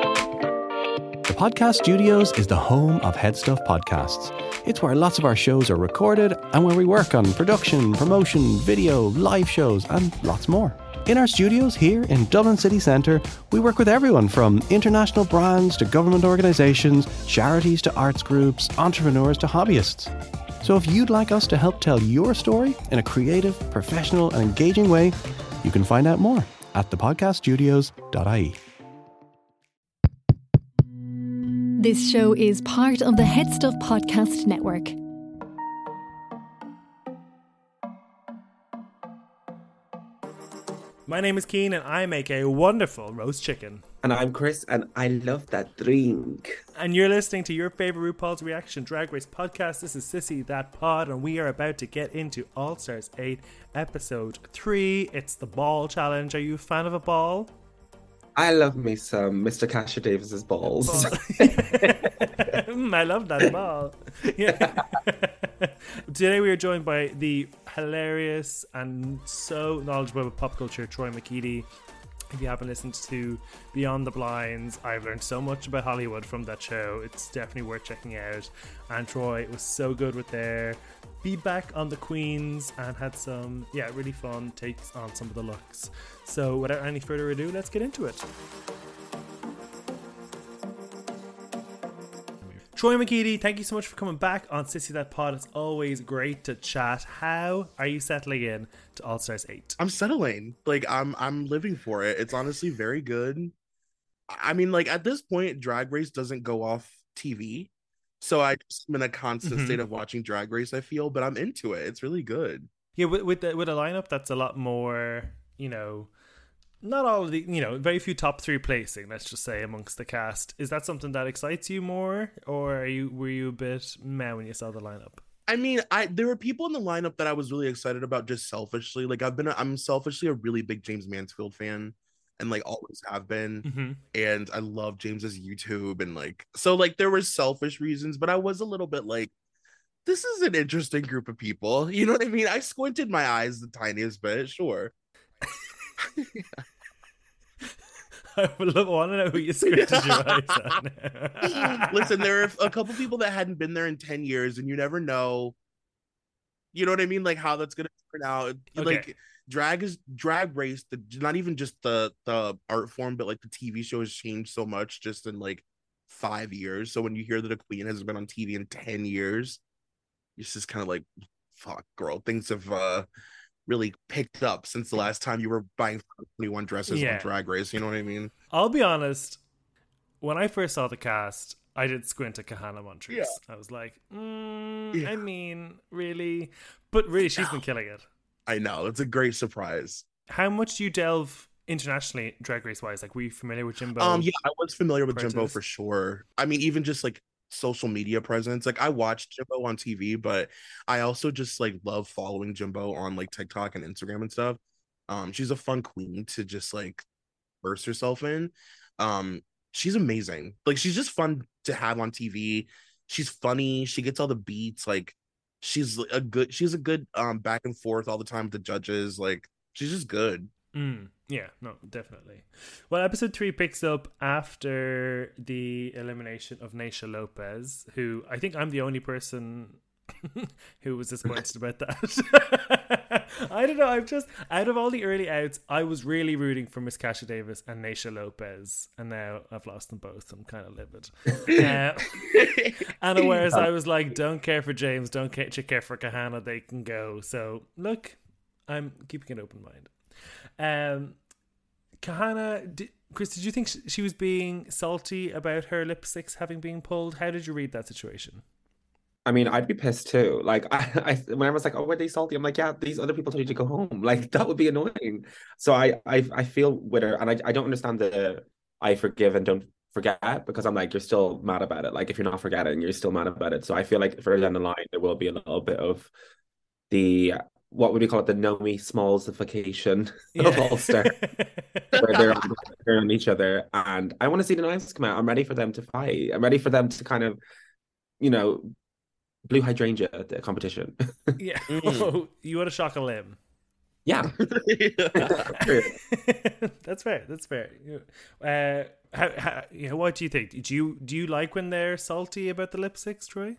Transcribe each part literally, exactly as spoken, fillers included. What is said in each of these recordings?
The Podcast Studios is the home of Head Stuff Podcasts. It's where lots of our shows are recorded and where we work on production, promotion, video, live shows, and lots more. In our studios here in Dublin City Centre, we work with everyone from international brands to government organisations, charities to arts groups, entrepreneurs to hobbyists. So if you'd like us to help tell your story in a creative, professional and engaging way, you can find out more at the podcast studios dot I E. This show is part of the Head Stuff Podcast Network. My name is Keen and I make a wonderful roast chicken. And I'm Chris and I love that drink. And you're listening to your favourite RuPaul's Reaction Drag Race podcast. This is Sissy That Pod and we are about to get into All Stars eight episode three. It's the ball challenge. Are you a fan of a ball? I love me some Mister Casher Davis's balls. Ball. mm, I love that ball. Yeah. Today we are joined by the hilarious and so knowledgeable about pop culture Troy McKeady. If you haven't listened to Beyond the Blinds, I've learned so much about Hollywood from that show. It's definitely worth checking out. And Troy was so good with their feedback on the queens and had some, yeah, really fun takes on some of the looks. So without any further ado, let's get into it. Troy McKeady, thank you so much for coming back on Sissy That Pod. It's always great to chat. How are you settling in to All Stars eight? I'm settling. Like, I'm I'm living for it. It's honestly very good. I mean, like, at this point, Drag Race doesn't go off T V. So I just am in a constant mm-hmm. state of watching Drag Race, I feel. But I'm into it. It's really good. Yeah, with, with, the, with a lineup that's a lot more, you know... Not all of the, you know, very few top three placing, let's just say, amongst the cast. Is that something that excites you more? Or are you were you a bit meh when you saw the lineup? I mean, I there were people in the lineup that I was really excited about just selfishly. Like, I've been, a, I'm selfishly a really big James Mansfield fan and, like, always have been. Mm-hmm. And I love James's YouTube and, like, so, like, there were selfish reasons, but I was a little bit like, this is an interesting group of people. You know what I mean? I squinted my eyes the tiniest bit, sure. I would love, want to know who you squinted your eyes at. Listen, there are a couple people that hadn't been there in ten years, and you never know. You know what I mean? Like how that's gonna turn out. Okay. Like drag is drag race. The not even just the the art form, but like the T V show has changed so much just in like five years. So when you hear that a queen has been on T V in ten years, it's just kind of like, fuck, girl. Things have uh. really picked up since the last time you were buying twenty-one dresses yeah. on Drag Race, you know what I mean? I'll be honest, when I first saw the cast, I did squint at Kahanna Montrese. Yeah. I was like, mm, yeah. I mean, really? But really, she's been killing it. I know, it's a great surprise. How much do you delve internationally, Drag Race-wise? Like, were you familiar with Jimbo? Um, yeah, I was familiar with Jimbo for sure. I mean, even just like social media presence, like I watched Jimbo on T V, but I also just like love following Jimbo on like TikTok and Instagram and stuff. Um she's a fun queen to just like burst herself in. Um she's amazing. Like she's just fun to have on T V. She's funny, she gets all the beats. Like she's a good she's a good um back and forth all the time with the judges. Like she's just good. Mm, yeah, no, definitely. Well, episode three picks up after the elimination of Naysha Lopez, who I think I'm the only person who was disappointed about that. I don't know, I'm just, out of all the early outs, I was really rooting for Miss Kasha Davis and Naysha Lopez, and now I've lost them both. I'm kind of livid. Uh, and whereas I was like, don't care for James, don't care, care for Kahanna, they can go. So, look, I'm keeping an open mind. Um, Kahanna, did, Chris, did you think she was being salty about her lipsticks having been pulled? How did you read that situation? I mean, I'd be pissed too. Like, I, I when I was like, "Oh, were they salty?" I'm like, "Yeah, these other people told you to go home." Like, that would be annoying. So I, I, I feel with her, and I, I don't understand the "I forgive and don't forget" because I'm like, you're still mad about it. Like, if you're not forgetting, you're still mad about it. So I feel like further down the line, there will be a little bit of the, what would we call it, the Nomi Smallsification yeah. of All Star, where they're on, they're on each other. And I want to see the knives come out. I'm ready for them to fight. I'm ready for them to kind of, you know, blue hydrangea at the competition. Yeah. Mm. Oh, you want to shock a limb? Yeah. That's fair. That's fair. Uh, how, how, you know, what do you think? Do you do you like when they're salty about the lipsticks, Troy?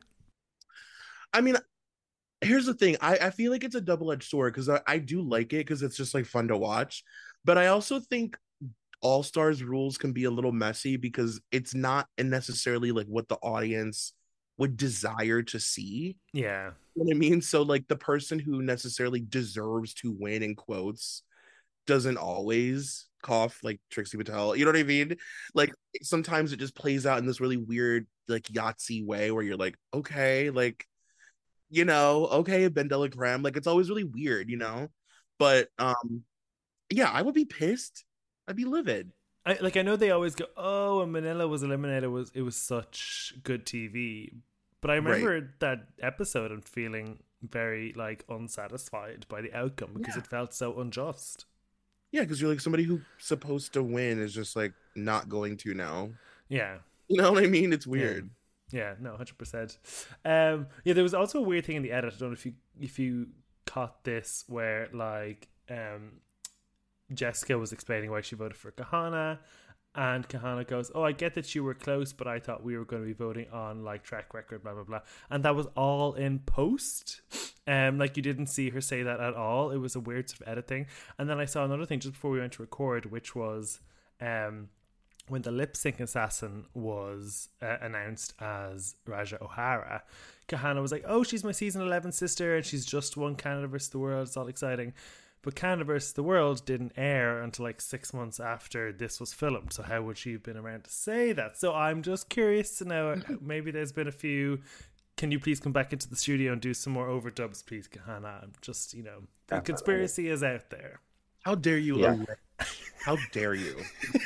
I mean, here's the thing. I, I feel like it's a double-edged sword because I, I do like it because it's just like fun to watch. But I also think All Stars rules can be a little messy because it's not necessarily like what the audience would desire to see. Yeah. You know what I mean? So like the person who necessarily deserves to win in quotes doesn't always cough like Trixie Mattel. You know what I mean? Like sometimes it just plays out in this really weird like Yahtzee way where you're like, okay, like, you know, okay, Ben de la Creme. Like it's always really weird, you know? But um yeah, I would be pissed. I'd be livid. I like I know they always go, oh, and Manila was eliminated, it was it was such good T V. But I remember right. that episode and feeling very like unsatisfied by the outcome because yeah. it felt so unjust. Yeah, because you're like somebody who's supposed to win is just like not going to now. Yeah. You know what I mean? It's weird. Yeah, yeah no, one hundred percent. Um, yeah, there was also a weird thing in the edit. I don't know if you if you caught this where like um, Jessica was explaining why she voted for Kahanna. And Kahanna goes, oh, I get that you were close, but I thought we were going to be voting on like track record, blah, blah, blah. And that was all in post. Um, like you didn't see her say that at all. It was a weird sort of editing. And then I saw another thing just before we went to record, which was um, when the lip sync assassin was uh, announced as Raja O'Hara, Kahanna was like, oh, she's my season eleven sister and she's just won Canada versus the World. It's all exciting. But Canada versus the World didn't air until like six months after this was filmed. So how would she have been around to say that? So I'm just curious to know, maybe there's been a few, can you please come back into the studio and do some more overdubs, please, Kahanna? I'm just, you know, the Definitely. Conspiracy is out there. How dare you? Yeah. How dare you?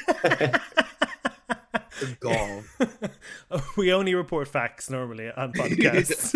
Gall. We only report facts normally on podcasts.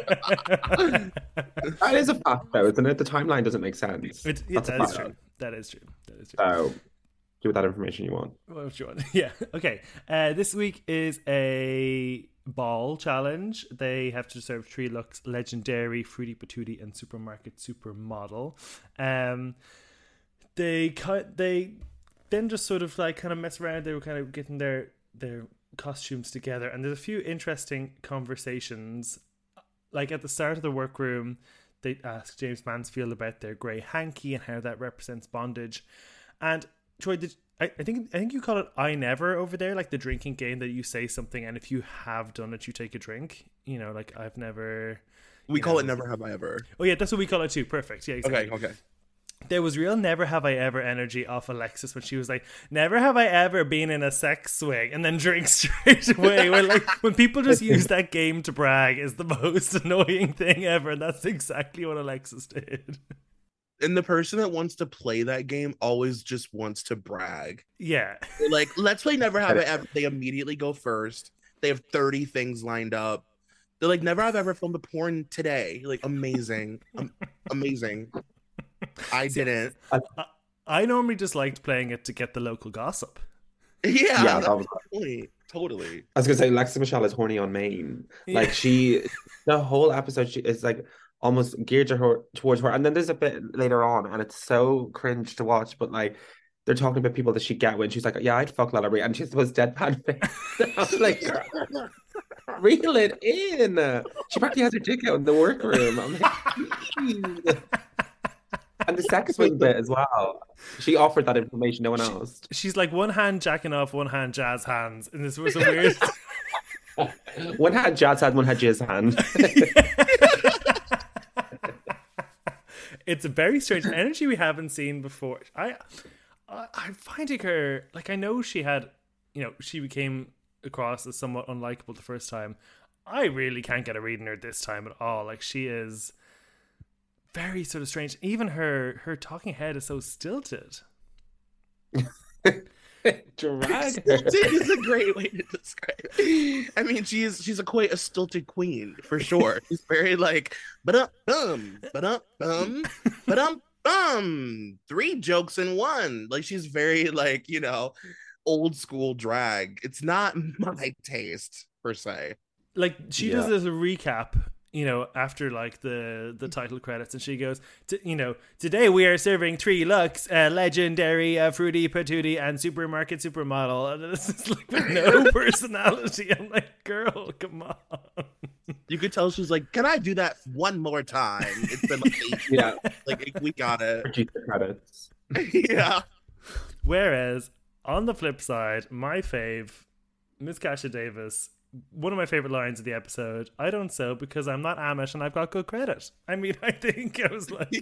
That is a fact, though, isn't it? The timeline doesn't make sense. It, yeah, that is true. That is true. That is true. So, give that information you want. What you want? Yeah. Okay. Uh, this week is a ball challenge. They have to serve three looks: legendary, fruity patootie, and supermarket supermodel. Um, they cut. They then just sort of like kind of mess around. They were kind of getting their their costumes together, and there's a few interesting conversations. Like at the start of the workroom, they ask James Mansfield about their grey hanky and how that represents bondage. And Troy, did, I, I think I think you call it I Never over there, like the drinking game that you say something and if you have done it, you take a drink. You know, like I've never. We call know. it Never Have I Ever. Oh yeah, that's what we call it too. Perfect. Yeah. Exactly. Okay. Okay. There was real never have I ever energy off Alexis when she was like, never have I ever been in a sex swing and then drink straight away. When like when people just use that game to brag is the most annoying thing ever. And that's exactly what Alexis did. And the person that wants to play that game always just wants to brag. Yeah. They're like, let's play never have I ever. They immediately go first. They have thirty things lined up. They're like, never have I ever filmed a porn today. Like, amazing. um, amazing. I didn't. I, I normally just liked playing it to get the local gossip. Yeah, yeah that was totally, totally. I was gonna say, Lexi Michelle is horny on Maine. Yeah. Like she, the whole episode, she is like almost geared to her towards her. And then there's a bit later on, and it's so cringe to watch. But like, they're talking about people that she get when she's like, "Yeah, I'd fuck Lala Marie," and she's supposed deadpan face. I was like, reel it in. She practically has her dick out in the workroom. I'm like, geez. And the sex swing bit as well. She offered that information, no one else. She's like one hand jacking off, one hand jazz hands. And this was a weird... One hand jazz hand, one hand jizz hand. It's a very strange energy we haven't seen before. I, I, I'm finding her... Like, I know she had... You know, she became across as somewhat unlikable the first time. I really can't get a read on her this time at all. Like, she is... very sort of strange. Even her her talking head is so stilted. Drag stilted is a great way to describe it. I mean, she is she's a quite a stilted queen for sure. She's very like ba bum ba bum ba bum three jokes in one. Like she's very like, you know, old school drag. It's not my taste per se. Like she yeah. does this recap you know, after like the the title credits, and she goes, you know, today we are serving three looks, uh, legendary, uh, fruity patootie, and supermarket supermodel, and it's just like with no personality. I'm like, girl, come on. You could tell she's like, can I do that one more time? It's been like eight, yeah, like we got it. Producer credits. Yeah. Whereas on the flip side, my fave, Miss Kasha Davis. One of my favorite lines of the episode, I don't sew because I'm not Amish and I've got good credit. I mean, I think it was like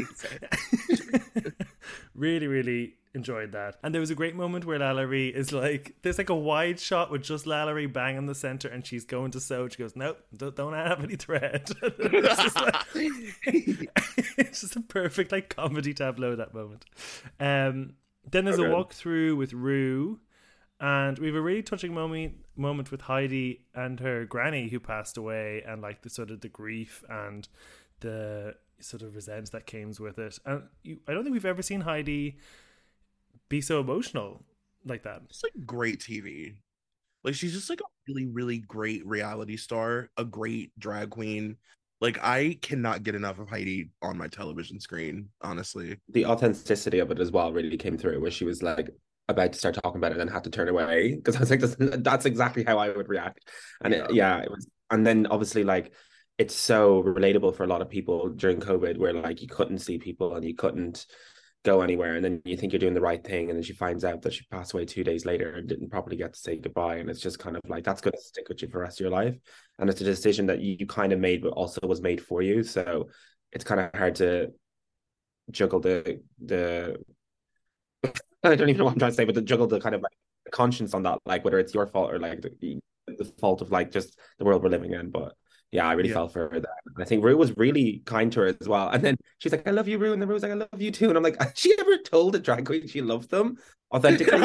really, really enjoyed that. And there was a great moment where Lalaurie is like, there's like a wide shot with just Lalaurie bang in the center and she's going to sew. She goes, nope, don't have any thread. It's just like, it's just a perfect like comedy tableau, that moment. Um, then there's okay. a walkthrough with Rue. And we have a really touching moment moment with Heidi and her granny who passed away, and like the sort of the grief and the sort of resentment that came with it. And you, I don't think we've ever seen Heidi be so emotional like that. It's like great T V. Like she's just like a really, really great reality star, a great drag queen. Like I cannot get enough of Heidi on my television screen, honestly. The authenticity of it as well really came through, where she was like about to start talking about it and then had to turn away, because I was like, that's, that's exactly how I would react. And yeah. It, yeah, it was. And then obviously like it's so relatable for a lot of people during COVID, where like you couldn't see people and you couldn't go anywhere, and then you think you're doing the right thing, and then she finds out that she passed away two days later and didn't properly get to say goodbye, and it's just kind of like that's going to stick with you for the rest of your life. And it's a decision that you, you kind of made but also was made for you, so it's kind of hard to juggle the the I don't even know what I'm trying to say, but to juggle the kind of like the conscience on that, like whether it's your fault or like the, the fault of like just the world we're living in. But yeah, I really yeah. felt for her that. And I think Rue was really kind to her as well. And then she's like, I love you, Rue. And then Rue was like, I love you too. And I'm like, has she ever told a drag queen she loved them authentically?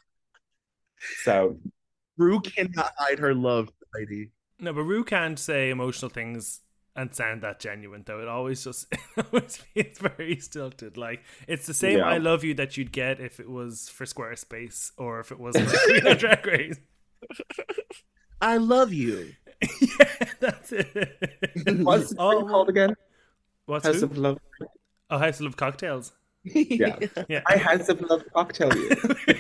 So Rue cannot hide her love for Heidi. No, but Rue can't say emotional things and sound that genuine, though. It always just it always feels very stilted. Like it's the same yeah. I love you that you'd get if it was for Squarespace or if it was for Queen of Drag Race. I love you. Yeah, that's it. What's it oh, called again? What's House who? of Love. Oh, House of Love Cocktails. Yeah. yeah. I House of Love cocktail you.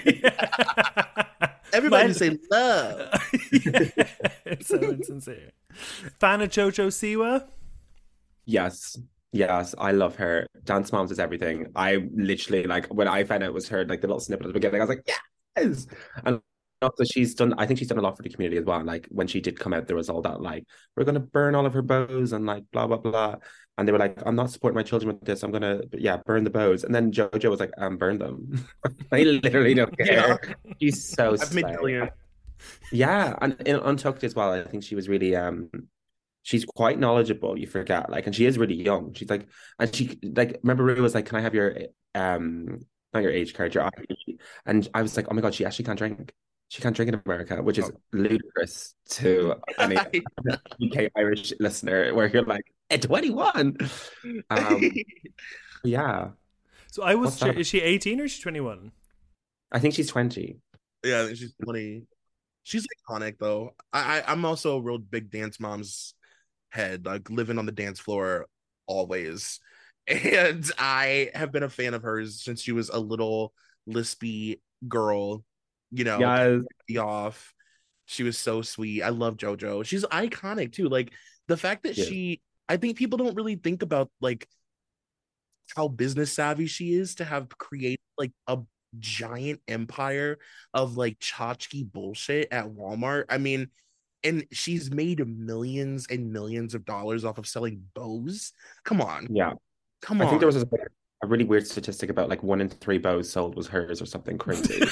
Everybody My... say love. Yeah. It's so insincere. Fan of Jojo Siwa? Yes. Yes, I love her. Dance Moms is everything. I literally, like, when I found out it was her, like, the little snippet at the beginning, I was like, yes! And also she's done, I think she's done a lot for the community as well. Like, when she did come out, there was all that, like, we're going to burn all of her bows and, like, blah, blah, blah. And they were like, I'm not supporting my children with this. I'm going to, yeah, burn the bows. And then Jojo was like, um, burn them. I literally don't care. Yeah. She's so I've Yeah, and in Untucked as well, I think she was really, um, she's quite knowledgeable, you forget, like, and she is really young. She's like, and she, like, remember Rue was like, can I have your, um, not your age card, your I D? And I was like, oh my God, she actually can't drink. She can't drink in America, which is oh. ludicrous to any U K Irish listener, where you're like, at twenty-one. Um, yeah. So I was, is she eighteen or is she twenty-one? I think she's twenty. Yeah, I think she's twenty. She's iconic, though. I, I I'm also a real big Dance Moms head, like living on the dance floor always. And I have been a fan of hers since she was a little lispy girl. You know, yes. off. She was so sweet. I love JoJo. She's iconic too. Like the fact that yes. she, I think people don't really think about like how business savvy she is to have created like a giant empire of like tchotchke bullshit at Walmart. I mean, and she's made millions and millions of dollars off of selling bows. Come on. Yeah. Come I on. I think there was a, a really weird statistic about like one in three bows sold was hers or something crazy.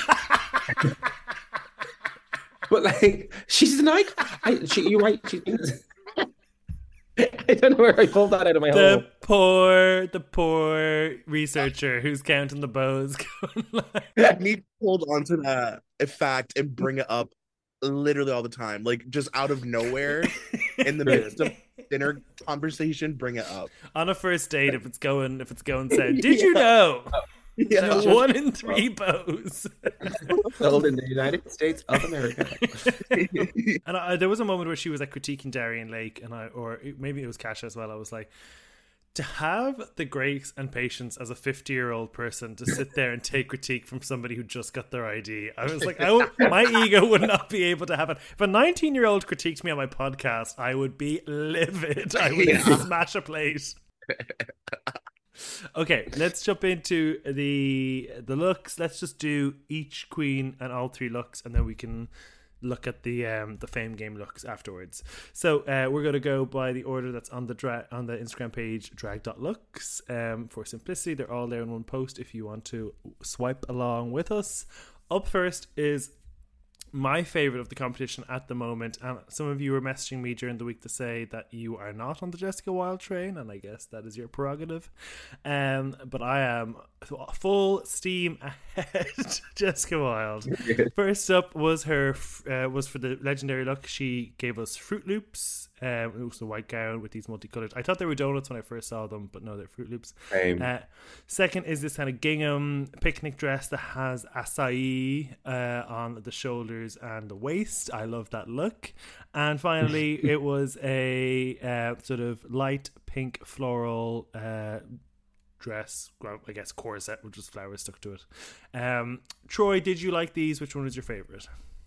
But like, she's an icon. I, she, you're right. She is. I don't know where I pulled that out of my the hole. poor, the poor researcher who's counting the bows. Like... I need to hold on to that fact and bring it up literally all the time, like just out of nowhere in the midst of dinner conversation. Bring it up on a first date if it's going if it's going. Said, did you know? Yeah. One in three bows. Sold in the United States of America. And I, there was a moment where she was like critiquing Darian Lake, and I, or maybe it was Kasha as well. I was like, to have the grace and patience as a fifty-year-old person to sit there and take critique from somebody who just got their I D. I was like, I would, my ego would not be able to have it. If a nineteen-year-old critiqued me on my podcast, I would be livid. I would yeah. smash a plate. Okay, let's jump into the the looks. Let's just do each queen and all three looks, and then we can look at the um the fame game looks afterwards. So uh we're going to go by the order that's on the dra- on the Instagram page, drag.looks. Um for simplicity, they're all there in one post if you want to swipe along with us. Up first is my favorite of the competition at the moment, and some of you were messaging me during the week to say that you are not on the Jessica Wilde train, and I guess that is your prerogative. Um, but I am full steam ahead. Jessica Wilde. First up was her uh, was for the legendary look. She gave us Fruit Loops. Um, it was a white gown with these multicolored. I thought they were donuts when I first saw them, but no, they're Fruit Loops. Uh, second is this kind of gingham picnic dress that has acai uh, on the shoulders and the waist. I love that look. And finally, it was a uh, sort of light pink floral uh, dress, well, I guess corset with just flowers stuck to it. Um, Troy, did you like these? Which one was your favorite?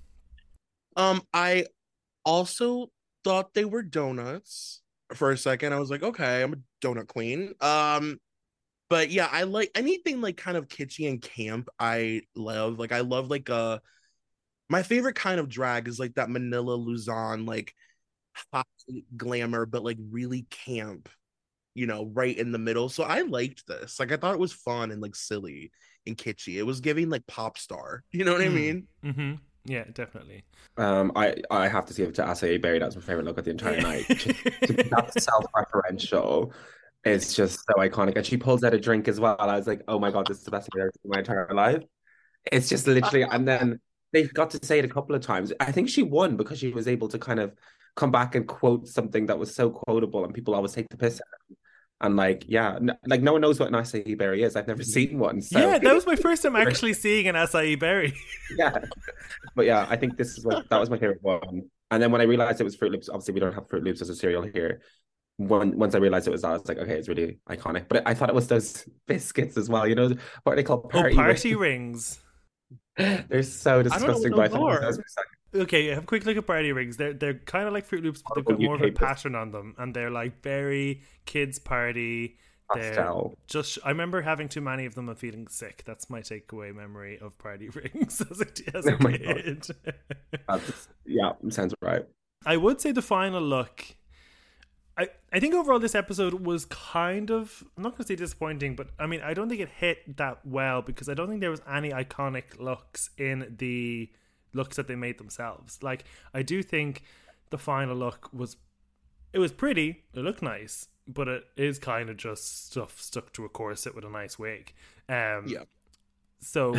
Um, I also thought they were donuts for a second. I was like, okay, I'm a donut queen. Um, but yeah, I like anything like kind of kitschy and camp. I love like I love like uh my favorite kind of drag is like that Manila Luzon, like hot glamour, but like really camp, you know, right in the middle. So I liked this. Like I thought it was fun and like silly and kitschy. It was giving like pop star. You know what mm. I mean? Mm-hmm. Yeah, definitely. Um, I, I have to give it to Acai Berry. That's my favorite look of the entire night. That's self-referential. It's just so iconic. And she pulls out a drink as well. I was like, oh my God, this is the best thing I've ever seen in my entire life. It's just literally, and then they got to say it a couple of times. I think she won because she was able to kind of come back and quote something that was so quotable, and people always take the piss out of them. And like, yeah, n- like no one knows what an acai berry is. I've never seen one. So. Yeah, that was my first time actually seeing an acai berry. Yeah, but yeah, I think this is what that was my favorite one. And then when I realized it was Fruit Loops, obviously we don't have Fruit Loops as a cereal here. When once I realized it was that, I was like, okay, it's really iconic. But I thought it was those biscuits as well. You know what are they called? Party, oh, party rings. rings. They're so disgusting. But I thought those were so- Okay, have a quick look at party rings. They're they're kind of like Fruit Loops, but they've got more of a pattern on them, and they're like very kids party. They're just I remember having too many of them and feeling sick. That's my takeaway memory of party rings as a, as a oh kid. Yeah, sounds right. I would say the final look. I, I think overall this episode was kind of, I'm not going to say disappointing, but I mean, I don't think it hit that well because I don't think there was any iconic looks in the looks that they made themselves. Like, I do think the final look was, it was pretty, it looked nice, but it is kind of just stuff stuck to a corset with a nice wig. Um, yeah. So,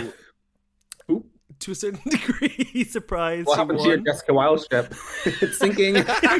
to a certain degree, surprise. What happened to your Jessica Wilde ship? It's sinking.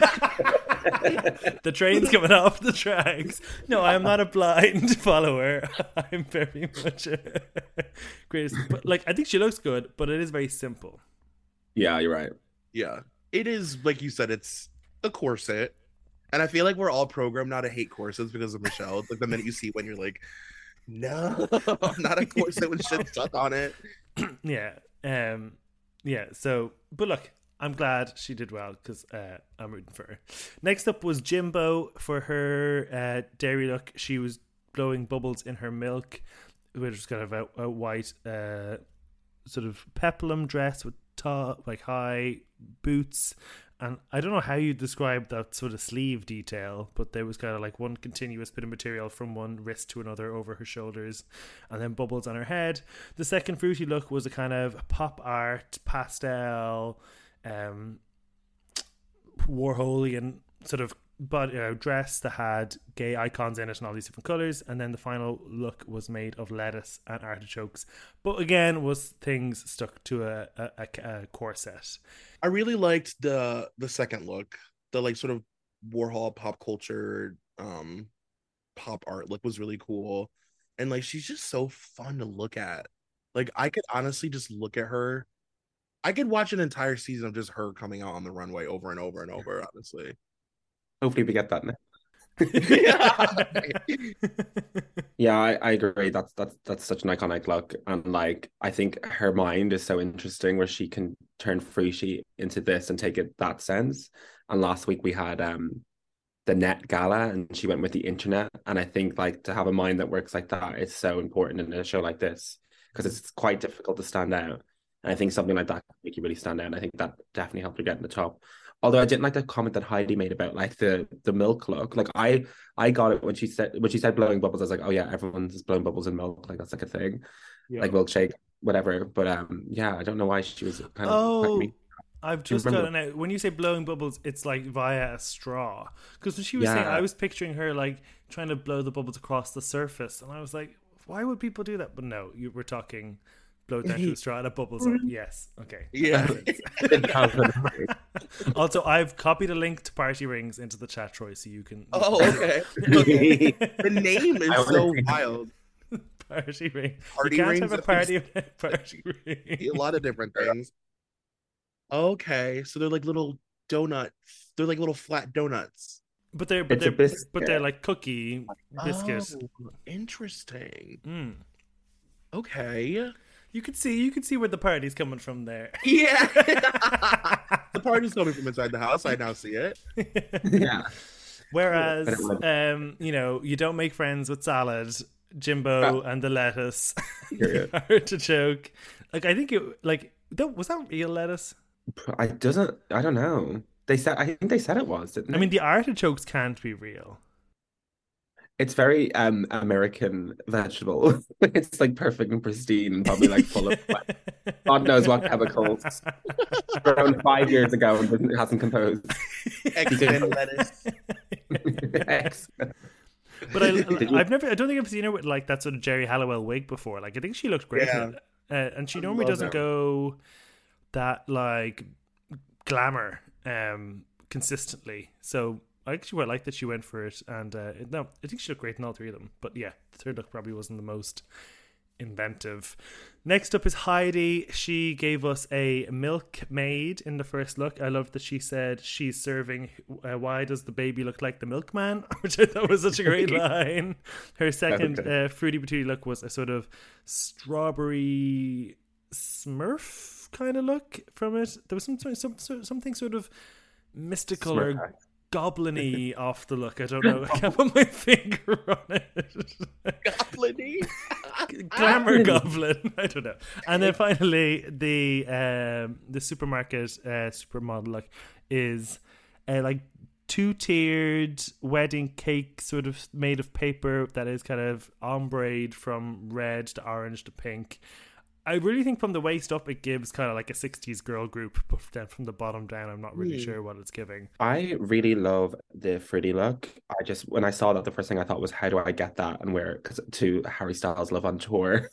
The train's coming off the tracks. No, I am not a blind follower. I'm very much a greatest. But like, I think she looks good, but it is very simple. Yeah, you're right. Yeah, it is like you said. It's a corset, and I feel like we're all programmed not to hate corsets because of Michelle. It's like the minute you see one, you're like, no, not a corset with shit stuck on it. Yeah, um, yeah. So, but look. I'm glad she did well because uh, I'm rooting for her. Next up was Jimbo for her uh, dairy look. She was blowing bubbles in her milk, which was kind of a, a white uh, sort of peplum dress with top, like high boots. And I don't know how you describe that sort of sleeve detail, but there was kind of like one continuous bit of material from one wrist to another over her shoulders, and then bubbles on her head. The second fruity look was a kind of pop art, pastel, um Warholian sort of but uh, dress that had gay icons in it and all these different colors, and then the final look was made of lettuce and artichokes, but again was things stuck to a, a, a corset. I really liked the the second look, the like sort of Warhol pop culture um pop art look was really cool. and like she's just so fun to look at. Like I could honestly just look at her. I could watch an entire season of just her coming out on the runway over and over and over, honestly. Hopefully we get that now. Yeah. Yeah, I, I agree. That's that's that's such an iconic look. And like I think her mind is so interesting where she can turn Fruity into this and take it that sense. And last week we had um the Net Gala and she went with the internet. And I think like to have a mind that works like that is so important in a show like this because it's quite difficult to stand out. And I think something like that can make you really stand out. And I think that definitely helped her get in the top. Although I didn't like the comment that Heidi made about like the the milk look. Like I I got it when she said when she said blowing bubbles. I was like, oh yeah, everyone's blowing bubbles in milk. Like that's like a thing, Yeah. like milkshake, whatever. But um, yeah, I don't know why she was kind of. Oh, like, I've just remember? gotten out. When you say blowing bubbles, it's like via a straw. Because when she was Yeah. saying, I was picturing her like trying to blow the bubbles across the surface, and I was like, why would people do that? But no, you were talking blow it down to a straw and it bubbles up. Yes, okay. Yeah. Also, I've copied a link to Party Rings into the chat, Troy, so you can. Oh, okay. The name is so wild. Party ring. Party you can't rings have a party party ring. A lot of different things. Okay, so they're like little donut. They're like little flat donuts. But they're but It's a they're biscuit. but they're like cookie biscuits. Oh, interesting. Mm. Okay. You could see you could see where the party's coming from there. Yeah. The party's coming from inside the house. I now see it. Yeah. Whereas, um, you know, you don't make friends with salad, Jimbo, and the lettuce. Artichoke. Like I think it like that was that real lettuce. I doesn't. I don't know. They said. I think they said it was. Didn't they? I mean, the artichokes can't be real. It's very um American vegetable. It's like perfect and pristine and probably like full of like, God knows what chemicals. Grown five years ago and doesn't- hasn't composed. X-Men lettuce. Excellent. But I, Did you- I've never, I don't think I've seen her with like that sort of Jerry Halliwell wig before. Like I think she looked great, Yeah. in it. Uh, and she I normally love doesn't her. go that like glamour um consistently. So I actually quite like that she went for it. And uh, no, I think she looked great in all three of them. But yeah, the third look probably wasn't the most inventive. Next up is Heidi. She gave us a milkmaid in the first look. I love that she said she's serving uh, why does the baby look like the milkman, which I thought was such a great line. Her second Okay. uh, fruity patootie look was a sort of strawberry smurf kind of look from it. There was some, some, some something sort of mystical or Smurf. goblin-y off the look. I don't know. I can't put my finger on it. Goblin-y. Glamour goblin. I don't know. And then finally, the um, the supermarket uh, supermodel look is uh, like two-tiered wedding cake, sort of made of paper that is kind of ombreed from red to orange to pink. I really think from the waist up, it gives kind of like a sixties girl group, but then from the bottom down, I'm not really Mm. sure what it's giving. I really love the fruity look. I just when I saw that, the first thing I thought was, how do I get that and wear it? Because to Harry Styles Love on Tour,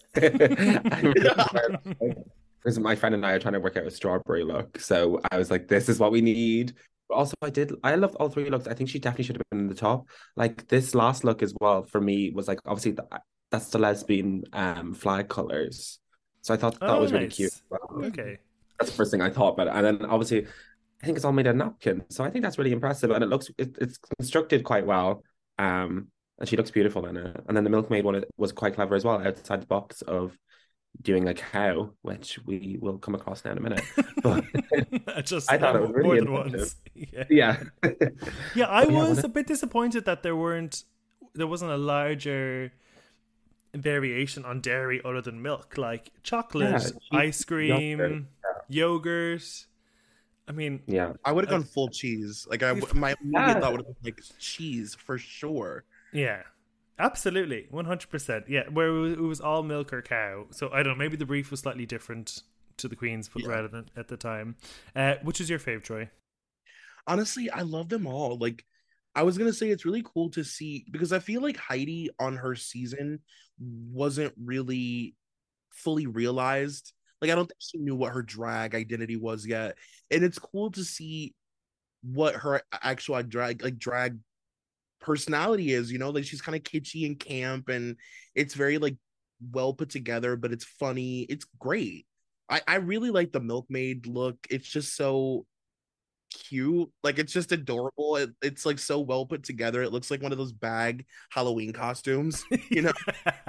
because my friend and I are trying to work out a strawberry look. So I was like, this is what we need. But also, I did. I loved all three looks. I think she definitely should have been in the top. Like this last look as well for me was like obviously the, that's the lesbian um flag colors. So I thought that Oh, was really nice. cute. Well, Okay. that's the first thing I thought about it. And then obviously, I think it's all made of napkin. So I think that's really impressive. And it looks, it, it's constructed quite well. Um, and she looks beautiful in it. And then the milkmaid one was quite clever as well, outside the box of doing a cow, which we will come across now in a minute. But Just I thought it was more really than impressive. once. Yeah. yeah. Yeah, I But yeah, was when a bit disappointed that there weren't there wasn't a larger variation on dairy other than milk, like chocolate, Yeah, cheese, ice cream, yogurt, yogurt. I mean, Yeah. I would have gone full cheese. Like I, my immediate Yeah. thought would have been like cheese for sure. yeah, absolutely, one hundred percent. Yeah, where it was, it was all milk or cow. So I don't know. Maybe the brief was slightly different to the Queen's, but Yeah. rather than at the time. Uh, which is your fave, Troy? Honestly, I love them all. Like I was gonna say, it's really cool to see because I feel like Heidi on her season wasn't really fully realized. Like I don't think she knew what her drag identity was yet, and it's cool to see what her actual drag like drag personality is, you know, like she's kind of kitschy and camp, and it's very like well put together, but it's funny. It's great. I, I really like the milkmaid look. It's just so cute. Like it's just adorable. It, it's like so well put together. It looks like one of those bag Halloween costumes, you know.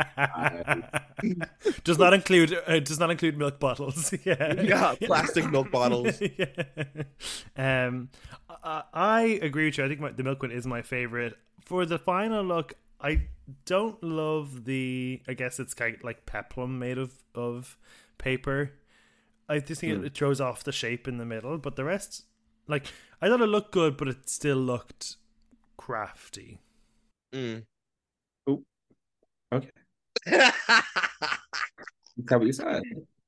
does not include uh, does not include milk bottles. yeah, yeah, plastic milk bottles. yeah. Um, I, I agree with you. I think my, the milk one is my favorite. For the final look, I don't love the. I guess it's kind of like peplum made of of paper. I just think mm. it, it throws off the shape in the middle, but the rest. Like, I thought it looked good, but it still looked crafty. Mm. Oh, okay. Is that what you said?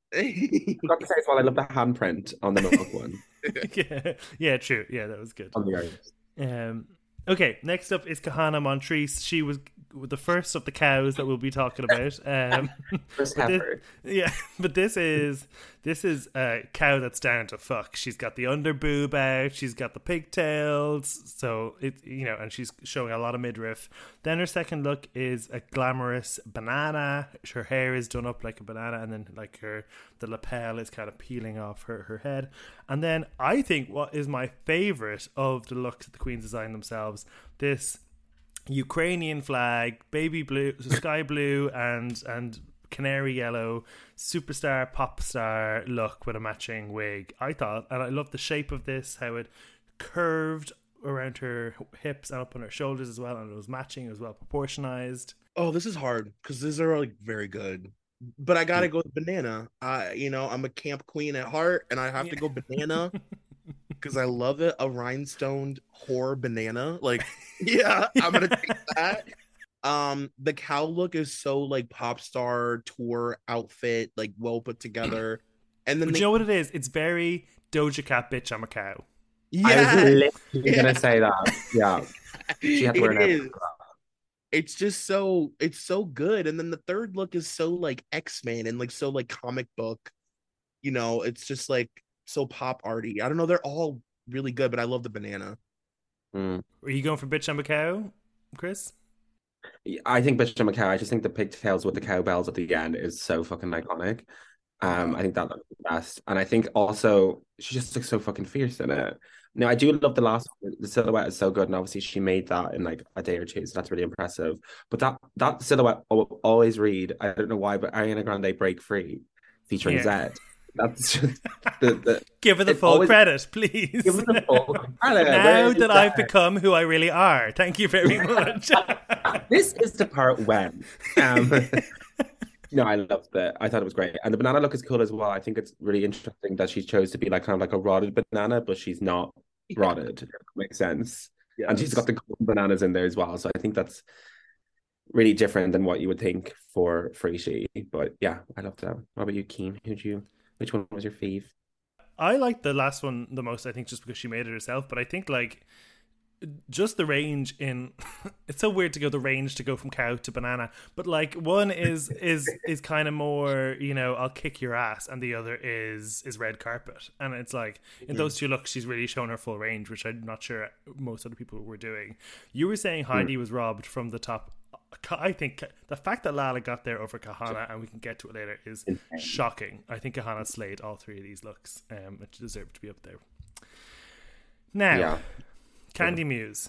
I got to say as well, I love the handprint on the milk one. yeah, yeah, true. Yeah, that was good. On the arms. Um, okay, next up is Kahana Montrese. She was the first of the cows that we'll be talking about. Um, first but this, heifer. yeah, but this is this is a cow that's down to fuck. She's got the underboob out. She's got the pigtails. So it, you know, and she's showing a lot of midriff. Then her second look is a glamorous banana. Her hair is done up like a banana, and then like her the lapel is kind of peeling off her her head. And then I think what is my favorite of the looks that the queens designed themselves, this Ukrainian flag, baby blue, sky blue, and and canary yellow superstar pop star look with a matching wig. I thought, and I love the shape of this, how it curved around her hips and up on her shoulders as well, and it was matching, it was well proportionized. Oh, this is hard because these are like very good, but I gotta go with banana. I, you know, I'm a camp queen at heart, and I have yeah. to go banana. Because I love it, a rhinestoned whore banana. Like, yeah, I'm gonna take that. Um, the cow look is so like pop star tour outfit, like well put together. And then but they... you know what it is? It's very Doja Cat, bitch, I'm a cow. Yeah, I was literally yeah. gonna say that. Yeah, she had to wear it is. It's just so it's so good. And then the third look is so like X-Men and like so like comic book. You know, it's just like. So pop arty. I don't know. They're all really good, but I love the banana. Mm. Are you going for bitch I'm a cow, Chris? I think bitch I'm a cow. I just think the pigtails with the cowbells at the end is so fucking iconic. Um, I think that looks the best, and I think also she just looks so fucking fierce in it. Now I do love the last one. The silhouette is so good, and obviously she made that in like a day or two, so that's really impressive. But that that silhouette will always read. I don't know why, but Ariana Grande Break Free featuring yeah. Zed. That's just the, the give her the full always, credit, please. Give her the full credit. Now that, that I've become who I really are. Thank you very much. This is the part when. Um, no, I loved it. I thought it was great. And the banana look is cool as well. I think it's really interesting that she chose to be like kind of like a rotted banana, but she's not rotted. If that makes sense. Yes. And she's got the golden bananas in there as well. So I think that's really different than what you would think for Freeshi. But yeah, I loved that. What about you, Keen? Who'd you Which one was your fave? I like the last one the most, I think, just because she made it herself. But I think, like, just the range in... it's so weird to go the range to go from cow to banana. But, like, one is is is kind of more, you know, I'll kick your ass. And the other is is red carpet. And it's like, in those two looks, she's really shown her full range, which I'm not sure most other people were doing. You were saying Heidi mm. was robbed from the top... I think the fact that Lala got there over Kahana, and we can get to it later, is insane. Shocking. I think Kahana slayed all three of these looks. Um, it deserved to be up there. Now, yeah. Candy Muse.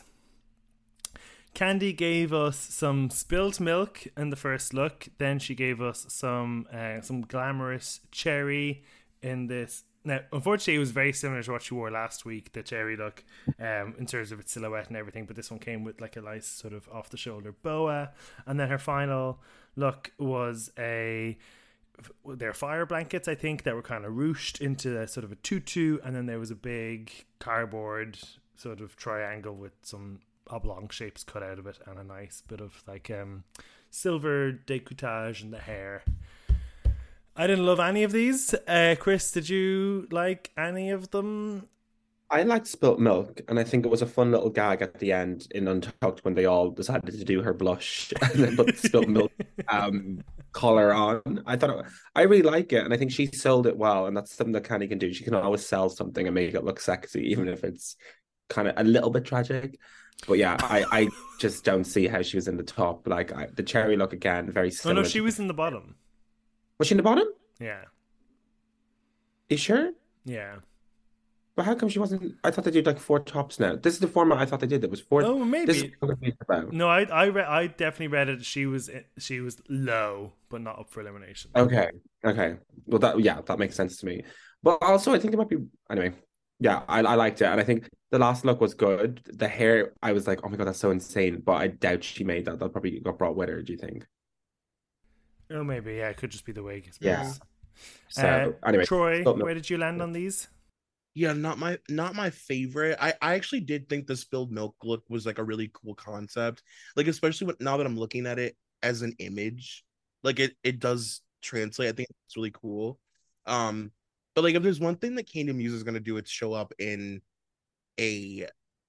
Candy gave us some spilt milk in the first look. Then she gave us some uh, some glamorous cherry in this. Now, unfortunately, it was very similar to what she wore last week, the cherry look, um, in terms of its silhouette and everything. But this one came with like a nice sort of off-the-shoulder boa. And then her final look was a... They're fire blankets, I think, that were kind of ruched into a sort of a tutu. And then there was a big cardboard sort of triangle with some oblong shapes cut out of it. And a nice bit of like um, silver decoupage in the hair. I didn't love any of these. Uh, Chris, did you like any of them? I liked Spilt Milk, and I think it was a fun little gag at the end in Untucked when they all decided to do her blush and then put the Spilt Milk um, collar on. I thought it, I really like it, and I think she sold it well, and that's something that Candy can do. She can always sell something and make it look sexy, even if it's kind of a little bit tragic. But yeah, I, I just don't see how she was in the top. Like I, the cherry look again, very Oh similar. no, she was in the bottom. Was she in the bottom? Yeah. You sure? Yeah. But how come she wasn't? I thought they did like four tops now. This is the format I thought they did. That was four. Oh, maybe. This is what I'm confused about. No, I I re- I definitely read it. She was she was low, but not up for elimination. Okay. Okay. Well, that yeah, that makes sense to me. But also, I think it might be anyway. Yeah, I I liked it, and I think the last look was good. The hair, I was like, oh my god, that's so insane. But I doubt she made that. That probably got brought with her. Do you think? Oh, maybe. Yeah, it could just be the wig. I suppose. Yeah. So Uh, anyway, Troy, oh, no. where did you land on these? Yeah, not my not my favorite. I, I actually did think the spilled milk look was like a really cool concept. Like especially when, now that I'm looking at it as an image, like it it does translate. I think it's really cool. Um, but like if there's one thing that Candy Muse is gonna do, it's show up in a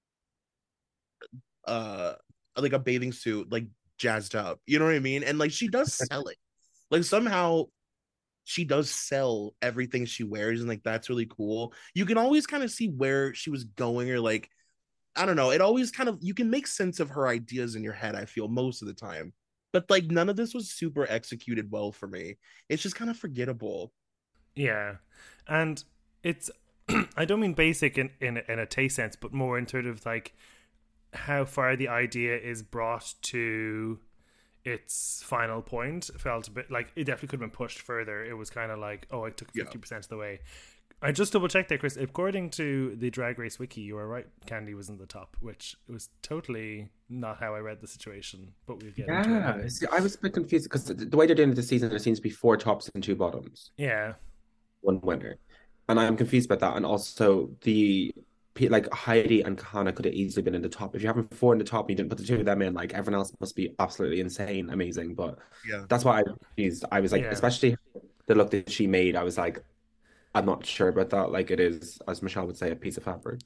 uh like a bathing suit, like jazzed up. You know what I mean? And like she does sell it. Like somehow she does sell everything she wears, and like that's really cool. You can always kind of see where she was going, or like I don't know, it always kind of, you can make sense of her ideas in your head, I feel, most of the time. But like none of this was super executed well for me. It's just kind of forgettable. Yeah, and it's I don't mean basic in in in a taste sense, but more in sort of like how far the idea is brought to its final point. Felt a bit like it definitely could have been pushed further. It was kind of like, oh, I took fifty percent of the way. I just double checked there, Chris. According to the Drag Race wiki, you were right. Candy was in the top, which was totally not how I read the situation. But we'll get into it. Yeah, see, I was a bit confused because the, the way they're doing it this season, there seems to be four tops and two bottoms, Yeah, one winner, and I'm confused about that. And also the pe- like Heidi and Kahana could have easily been in the top. If you're having four in the top and you didn't put the two of them in, like everyone else must be absolutely insane, amazing. But Yeah. that's why I was confused. I was like, Yeah. especially the look that she made, I was like, I'm not sure about that. Like it is, as Michelle would say, a piece of fabric.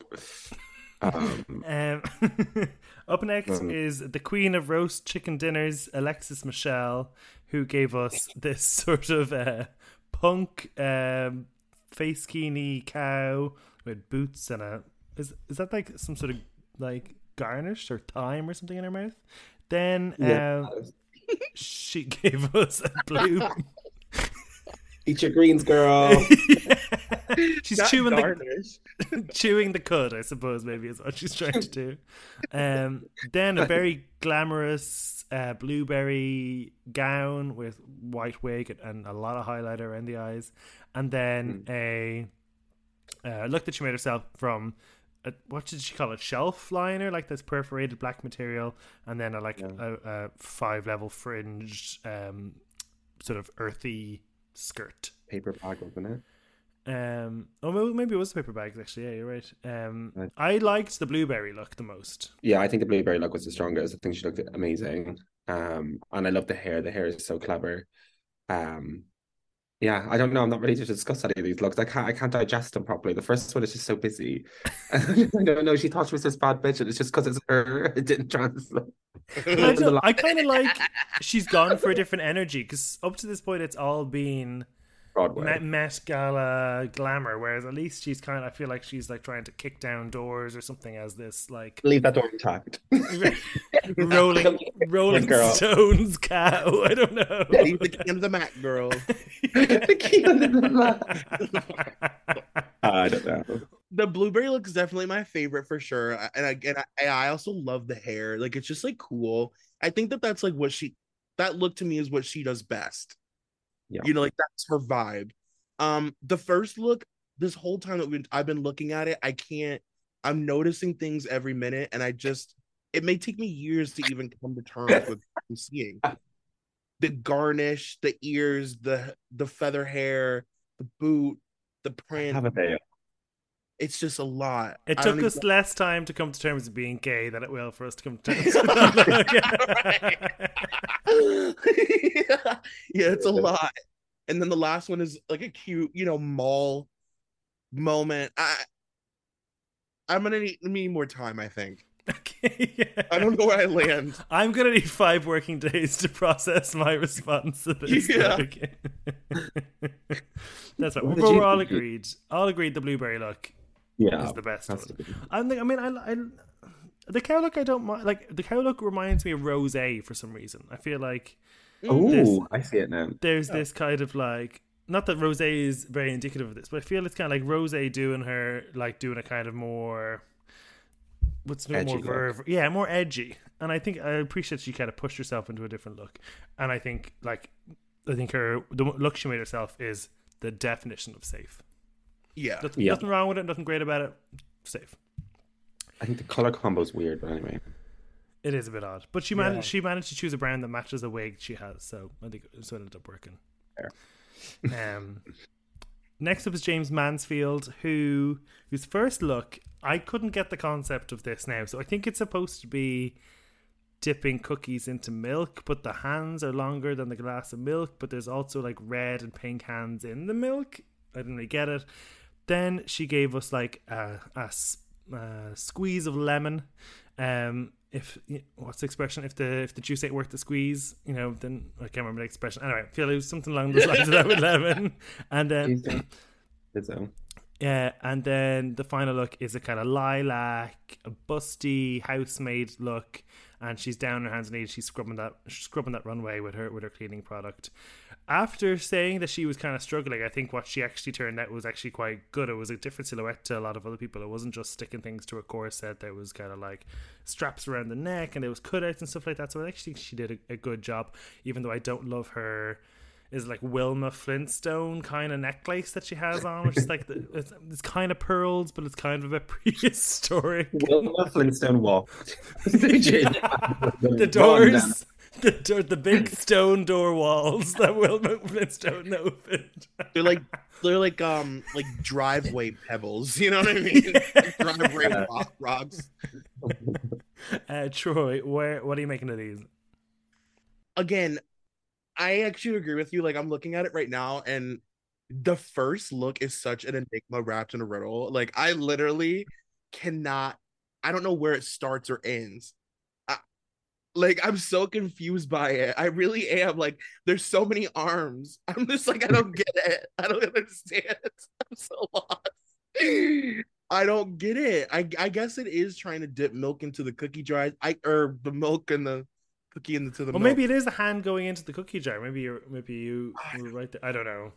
Um, Um, up next Um, is the queen of roast chicken dinners, Alexis Michelle, who gave us this sort of uh, punk um, face kini cow with boots and a is is that like some sort of like garnish or thyme or something in her mouth? Then yeah. um, she gave us a blue. Eat your greens, girl. Yeah. She's Not chewing garnish. the chewing the cud, I suppose, maybe is what she's trying to do. Um, then a very glamorous uh, blueberry gown with white wig and a lot of highlighter around the eyes, and then a uh, look that she made herself from a, what did she call it? Shelf liner, like this perforated black material, and then a like Yeah. a, a five level fringed, um, sort of earthy skirt. Paper bag, wasn't it? Um, oh, maybe- maybe it was the paper bags. Actually, yeah, you're right. Um, Right. I liked the blueberry look the most. Yeah, I think the blueberry look was the strongest. I think she looked amazing. Um, and I love the hair. The hair is so clever. Um, yeah, I don't know. I'm not ready to discuss any of these looks. I can't. I can't digest them properly. The first one is just so busy. I don't know. She thought she was this bad bitch, and it's just because it's her. It didn't translate. I, don't know, I kind of like she's gone for a different energy because up to this point it's all been Broadway. Met, Met Gala glamour, whereas at least she's kind of I feel like she's like trying to kick down doors or something as this like Leave that door intact. rolling Rolling Girl. Stones cow. I don't know. Leave the key under the mat, girl. The key under the mat. I don't know. The blueberry look is definitely my favorite for sure, and I and I, I also love the hair. Like it's just like cool. I think that that's like what she that look to me is what she does best. Yeah. You know, like that's her vibe. Um, the first look, this whole time that we, I've been looking at it, I can't. I'm noticing things every minute, and I just it may take me years to even come to terms with what I'm seeing. The garnish, the ears, the the feather hair, the boot, the print. Have a day. It's just a lot. It I took don't us even- less time to come to terms with being gay than it will for us to come to terms with that. yeah. yeah, it's a lot. And then the last one is like a cute, you know, mall moment. I I'm gonna need, need more time, I think. Okay, yeah. I don't know where I land. I'm gonna need five working days to process my response to this. Yeah. Okay. That's right. What We're, did you we're all think? agreed. All agreed. The blueberry look Yeah, is the best has one. to be. I think. I mean, I, I the cow look I don't mind. Like the cow look reminds me of Rosé for some reason. I feel like Oh, I see it now. there's this kind of like, not that Rosé is very indicative of this, but I feel it's kind of like Rosé doing her like doing a kind of more what's no Edgy more look. verve, yeah, more edgy. And I think I appreciate she kind of pushed herself into a different look. And I think like I think her the look she made herself is the definition of safe. Yeah. Nothing, Yeah. nothing wrong with it. Nothing great about it. Safe. I think the color combo is weird, but anyway. It is a bit odd, but she managed. Yeah. She managed to choose a brand that matches the wig she has, so I think so it ended up working. Fair. Um, next up is James Mansfield, who whose first look I couldn't get the concept of this now. So I think it's supposed to be dipping cookies into milk, but the hands are longer than the glass of milk. But there's also like red and pink hands in the milk. I didn't really get it. Then she gave us like a, a s- a squeeze of lemon. Um, if what's the expression? If the if the juice ain't worth the squeeze, you know, then I can't remember the expression. Anyway, I feel it was something along those lines of that with lemon. And then It's, um, yeah, and then the final look is a kind of lilac, a busty housemaid look, and she's down on her hands and knees. She's scrubbing that, she's scrubbing that runway with her with her cleaning product. After saying that she was kind of struggling, I think what she actually turned out was actually quite good. It was a different silhouette to a lot of other people. It wasn't just sticking things to a corset. There was kind of like straps around the neck, and there was cutouts and stuff like that. So I actually think she did a, a good job, even though I don't love her. Is like Wilma Flintstone kind of necklace that she has on, which is like the, it's, it's kind of pearls, but it's kind of a bit prehistoric. Wilma Flintstone walked. The doors, the door, the big stone door walls that Wilma Flintstone opened. They're like they're like um like driveway pebbles, you know what I mean? Driveway rock, rocks. Uh, Troy, where what are you making of these? Again, I actually agree with you. Like I'm looking at it right now, and the first look is such an enigma wrapped in a riddle. Like I literally cannot. I don't know where it starts or ends. I, like I'm so confused by it. I really am. Like there's so many arms. I'm just like I don't get it. I don't understand. I'm so lost. I don't get it. I I guess it is trying to dip milk into the cookie jar. I or the milk and the cookie into the Well, milk. maybe it is a hand going into the cookie jar. Maybe you're maybe you were right there. I don't know.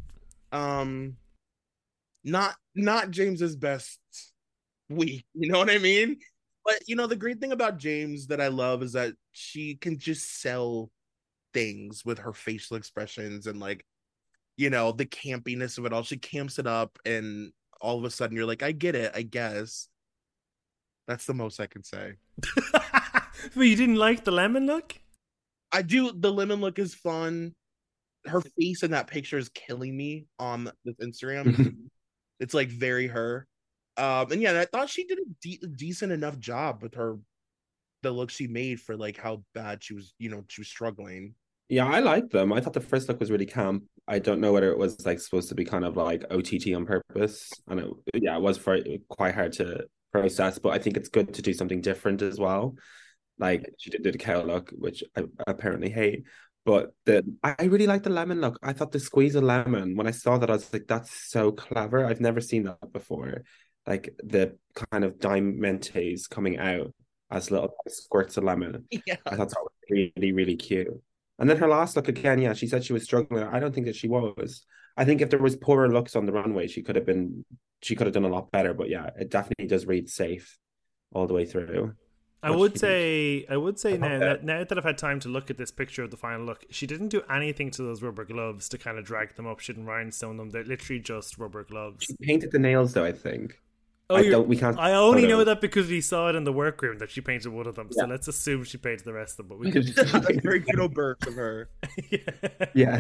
um not not James's best week, you know what I mean? But you know the great thing about James that I love is that she can just sell things with her facial expressions and like you know the campiness of it all. She camps it up and all of a sudden you're like I get it, I guess. That's the most I can say. But you didn't like the lemon look? I do. The lemon look is fun. Her face in that picture is killing me on this Instagram. It's like very her. Um, and yeah, I thought she did a de- decent enough job with her, the look she made for like how bad she was, you know, she was struggling. Yeah, I like them. I thought the first look was really camp. I don't know whether it was like supposed to be kind of like O T T on purpose, and it yeah, it was very quite hard to process. But I think it's good to do something different as well. Like she did do the cow look, which I apparently hate. But the I really like the lemon look. I thought the squeeze of lemon, when I saw that, I was like, that's so clever. I've never seen that before. Like the kind of diamantes coming out as little squirts of lemon. Yeah. I thought that was really, really cute. And then her last look again, yeah, she said she was struggling. I don't think that she was. I think if there was poorer looks on the runway, she could have been, she could have done a lot better. But yeah, it definitely does read safe all the way through. I What would she say, I would say I now thought that that- now that I've had time to look at this picture of the final look, she didn't do anything to those rubber gloves to kind of drag them up. She didn't rhinestone them. They're literally just rubber gloves. She painted the nails though, I think. Oh, I you're- don't. We can't. I only photo. know that because we saw it in the workroom that she painted one of them. So Yeah. let's assume she painted the rest of them. But we could. That's very good burst of her. Yeah.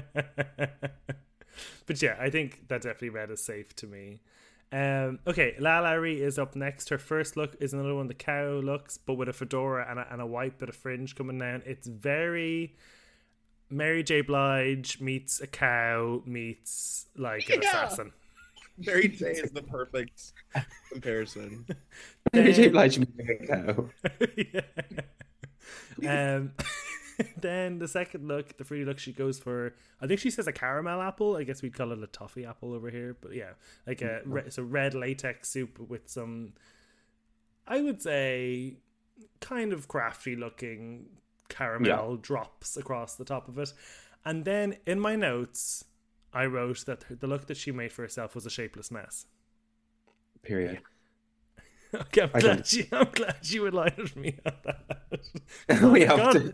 But yeah, I think that definitely read as safe to me. Um, okay, La Larry is up next. Her first look is another one, the cow looks, but with a fedora and a, and a white bit of fringe coming down. It's very Mary J. Blige meets a cow meets like an Yeah. assassin. Mary J is the perfect comparison. Mary J. Then- Blige making a cow. Yeah. Um, then the second look, the fruity look, she goes for, I think she says a caramel apple. I guess we'd call it a toffee apple over here. But yeah, like a, mm-hmm. it's a red latex soup with some, I would say, kind of crafty looking caramel yeah. drops across the top of it. And then in my notes, I wrote that the look that she made for herself was a shapeless mess. Period. Okay, I'm glad, you, I'm glad you aligned me on that. We have to.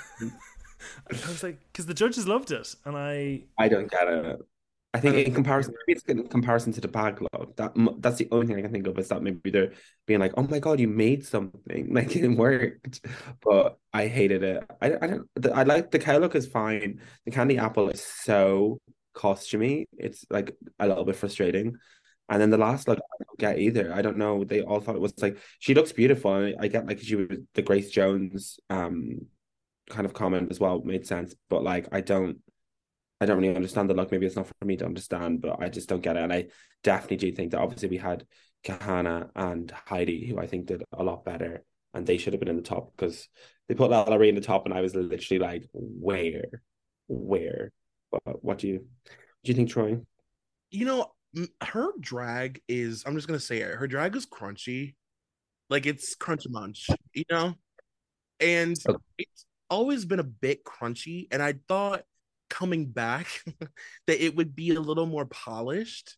I was like, because the judges loved it, and I. I don't get it. I think in comparison, maybe it's in comparison to the bag look. That that's the only thing I can think of is that maybe they're being like, "Oh my god, you made something!" Like it worked, but I hated it. I I don't. I like the cow look is fine. The candy apple is so costumey. It's like a little bit frustrating. And then the last look, I don't get either. I don't know. They all thought it was like, she looks beautiful. And I get like she was the Grace Jones um kind of comment as well, made sense. But like, I don't, I don't really understand the look. Maybe it's not for me to understand, but I just don't get it. And I definitely do think that obviously we had Kahana and Heidi, who I think did a lot better. And they should have been in the top because they put Lalaurie in the top. And I was literally like, where, where? But what do you, do you think, Troy? You know, her drag is, I'm just gonna say it, her drag is crunchy, like it's crunchy munch, you know, and okay. It's always been a bit crunchy, and I thought coming back that it would be a little more polished.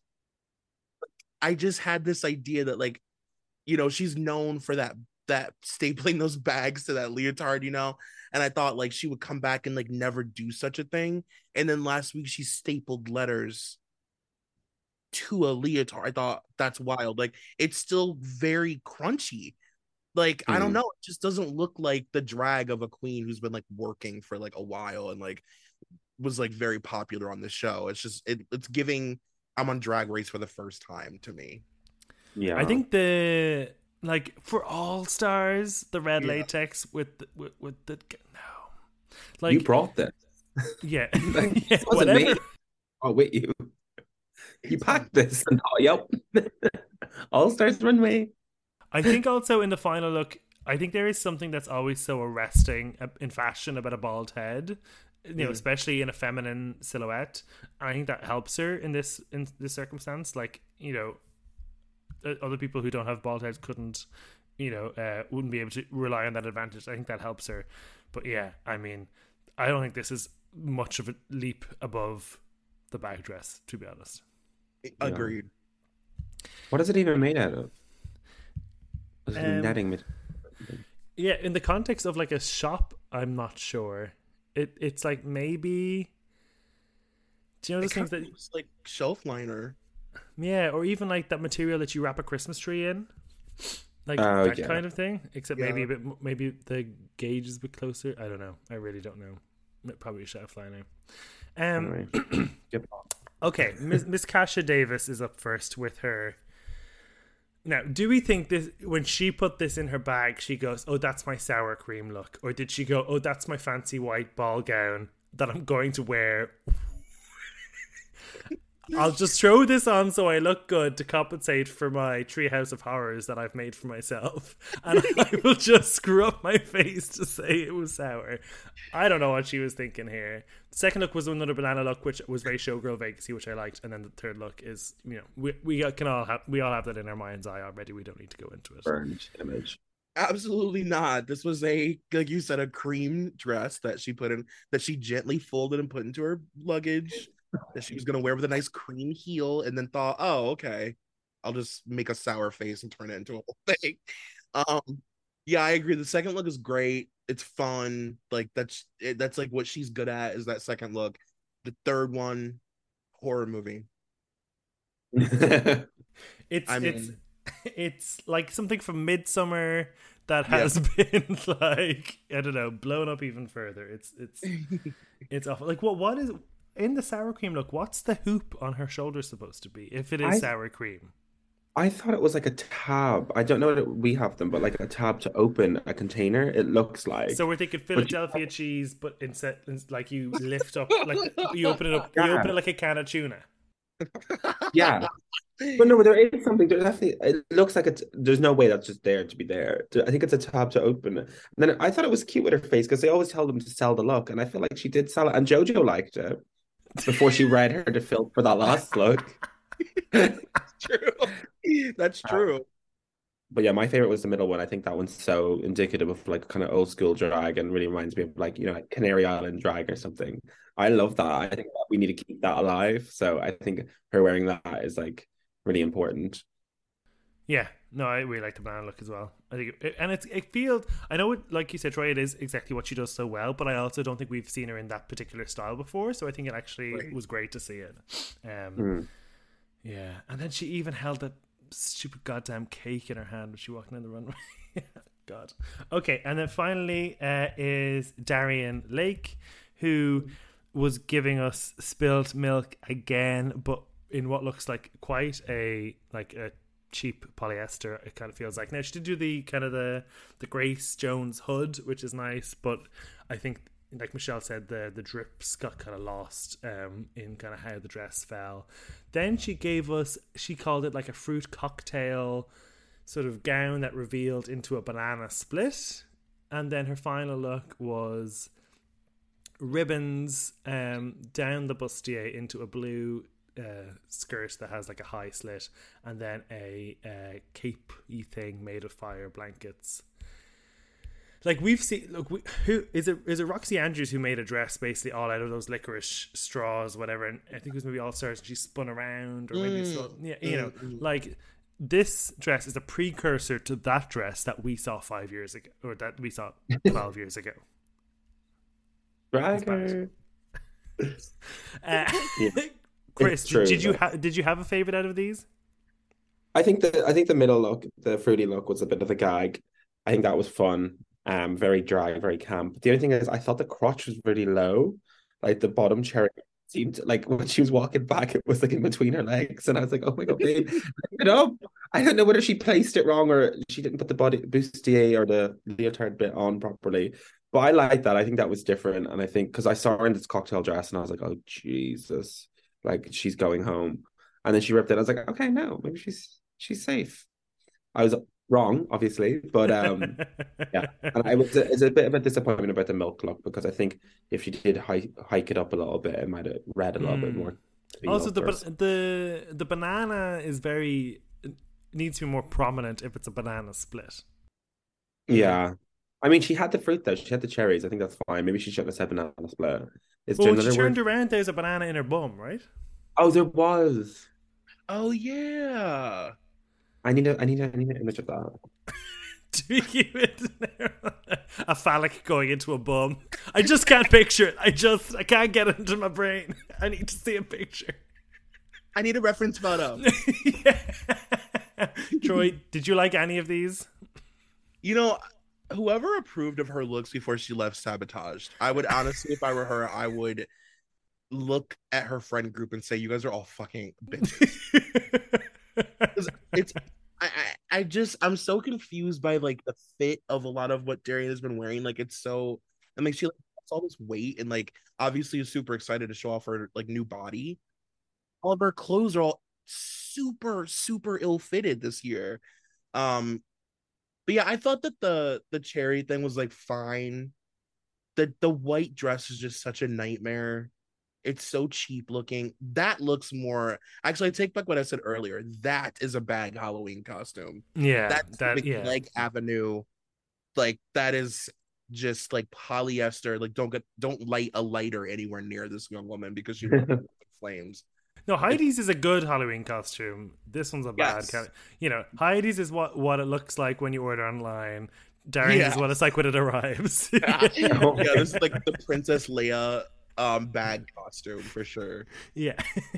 I just had this idea that, like, you know, she's known for that that stapling those bags to that leotard, you know, and I thought like she would come back and like never do such a thing, and then last week she stapled letters to a leotard. I thought that's wild. Like it's still very crunchy. Like mm. I don't know, it just doesn't look like the drag of a queen who's been like working for like a while and like was like very popular on the show. It's just it, it's giving I'm on Drag Race for the first time to me. Yeah, I think the like for All Stars, the red yeah. latex with the, with, with the no, like you brought this. Yeah, like, yeah wasn't whatever. Me. Oh wait, you. You packed this and oh, yep. All Stars runway. I think also in the final look, I think there is something that's always so arresting in fashion about a bald head, you know, mm. especially in a feminine silhouette. And I think that helps her in this in this circumstance. Like, you know, other people who don't have bald heads couldn't, you know, uh, wouldn't be able to rely on that advantage. I think that helps her. But yeah, I mean, I don't think this is much of a leap above the bag dress, to be honest. Agreed. What is it even made out of? Is it um, netting material? Yeah, in the context of like a shop, I'm not sure. It it's like maybe. Do you know those things that looks like shelf liner? Yeah, or even like that material that you wrap a Christmas tree in, like uh, that yeah. kind of thing. Except yeah. maybe a bit, maybe the gauge is a bit closer. I don't know. I really don't know. Probably shelf liner. Um. Anyway. Yep. Okay, Miss Miss Kasha Davis is up first with her. Now, do we think this when she put this in her bag, she goes, "Oh, that's my sour cream look," or did she go, "Oh, that's my fancy white ball gown that I'm going to wear"? I'll just throw this on so I look good to compensate for my Treehouse of Horrors that I've made for myself. And I will just screw up my face to say it was sour. I don't know what she was thinking here. The second look was another banana look, which was very showgirl vacancy, which I liked. And then the third look is, you know, we we can all have we all have that in our mind's eye already. We don't need to go into it. Burned image. Absolutely not. This was a, like you said, a cream dress that she put in, that she gently folded and put into her luggage, that she was going to wear with a nice cream heel, and then thought, oh, okay, I'll just make a sour face and turn it into a whole thing. Um, yeah, I agree. The second look is great. It's fun. Like that's it, that's like what she's good at, is that second look. The third one, horror movie. it's I mean, it's it's like something from Midsummer that has yeah. been like, I don't know, blown up even further. It's it's it's awful. Like what what is in the sour cream look? What's the hoop on her shoulder supposed to be if it is I, sour cream? I thought it was like a tab. I don't know that we have them, but like a tab to open a container. It looks like. So we're thinking Philadelphia you, cheese, but instead, like you lift up, like you open it up, you open it like a can of tuna. Yeah. But no, there is something. There definitely. It looks like it's. There's no way that's just there to be there. I think it's a tab to open it. And then I thought it was cute with her face because they always tell them to sell the look, and I feel like she did sell it. And JoJo liked it before she read her to film for that last look. That's true. That's true. But yeah, my favorite was the middle one. I think that one's so indicative of like kind of old school drag and really reminds me of like, you know, like Canary Island drag or something. I love that. I think that we need to keep that alive. So I think her wearing that is like really important. Yeah, no, I really like the banana look as well. I think, it, and it's it feels. I know, it, like you said, Troy, it is exactly what she does so well. But I also don't think we've seen her in that particular style before. So I think it actually right. was great to see it. Um, mm. Yeah, and then she even held that stupid goddamn cake in her hand when she walked down the runway. God. Okay, and then finally uh, is Darian Lake, who was giving us spilled milk again, but in what looks like quite a like a cheap polyester. It kind of feels like. Now she did do the kind of the the Grace Jones hood, which is nice, but I think, like Michelle said, the the drips got kind of lost um, in kind of how the dress fell. Then she gave us, she called it like a fruit cocktail sort of gown that revealed into a banana split. And then her final look was ribbons um, down the bustier into a blue uh, skirt that has like a high slit, and then a uh, cape-y thing made of fire blankets. Like we've seen, look, we, who is it? Is it Roxy Andrews who made a dress basically all out of those licorice straws, whatever? And I think it was maybe All Stars, and she spun around, or maybe mm. so, yeah, you know, mm. like this dress is a precursor to that dress that we saw five years ago, or that we saw twelve years ago. Bragger. uh, yeah, Chris, true, did you ha- did you have a favorite out of these? I think the I think the middle look, the fruity look, was a bit of a gag. I think that was fun. Um, very dry, very camp. The only thing is, I thought the crotch was really low. Like the bottom cherry seemed like when she was walking back, it was like in between her legs, and I was like, "Oh my god, babe, pick it up!" I don't know whether she placed it wrong or she didn't put the body bustier or the leotard bit on properly. But I like that. I think that was different, and I think because I saw her in this cocktail dress, and I was like, "Oh Jesus!" Like she's going home, and then she ripped it. I was like, "Okay, no, maybe she's she's safe." I was wrong, obviously, but um, yeah, and I was it's a bit of a disappointment about the milk look because I think if she did hike, hike it up a little bit, it might have read a little mm. bit more. Also, the ba- the the banana is very needs to be more prominent if it's a banana split. Yeah, I mean, she had the fruit though. She had the cherries. I think that's fine. Maybe she shouldn't have said banana split. Is well, when she turned word? around, there's a banana in her bum, right? Oh, there was. Oh yeah. I need a, I need a, I need an image of that. Do you a phallic going into a bum? I just can't picture it. I just, I can't get it into my brain. I need to see a picture. I need a reference photo. Yeah. Troy, did you like any of these? You know, whoever approved of her looks before she left sabotaged. I would honestly, if I were her, I would look at her friend group and say, "You guys are all fucking bitches." It's I, I I just I'm so confused by like the fit of a lot of what Darian has been wearing. Like it's so it makes you like it's all this weight, and like obviously is super excited to show off her like new body. All of her clothes are all super super ill fitted this year. Um, but yeah, I thought that the the cherry thing was like fine. The the white dress is just such a nightmare. It's so cheap looking. That looks more. Actually, I take back what I said earlier. That is a bad Halloween costume. Yeah, that's that yeah. Leg Avenue. Like that is just like polyester. Like don't get don't light a lighter anywhere near this young woman because she flames. No, Heidi's is a good Halloween costume. This one's a bad yes. kind of, you know, Heidi's is what, what it looks like when you order online. Darian's yeah. is what it's like when it arrives. yeah, yeah, this is like the Princess Leia um bad costume for sure. Yeah.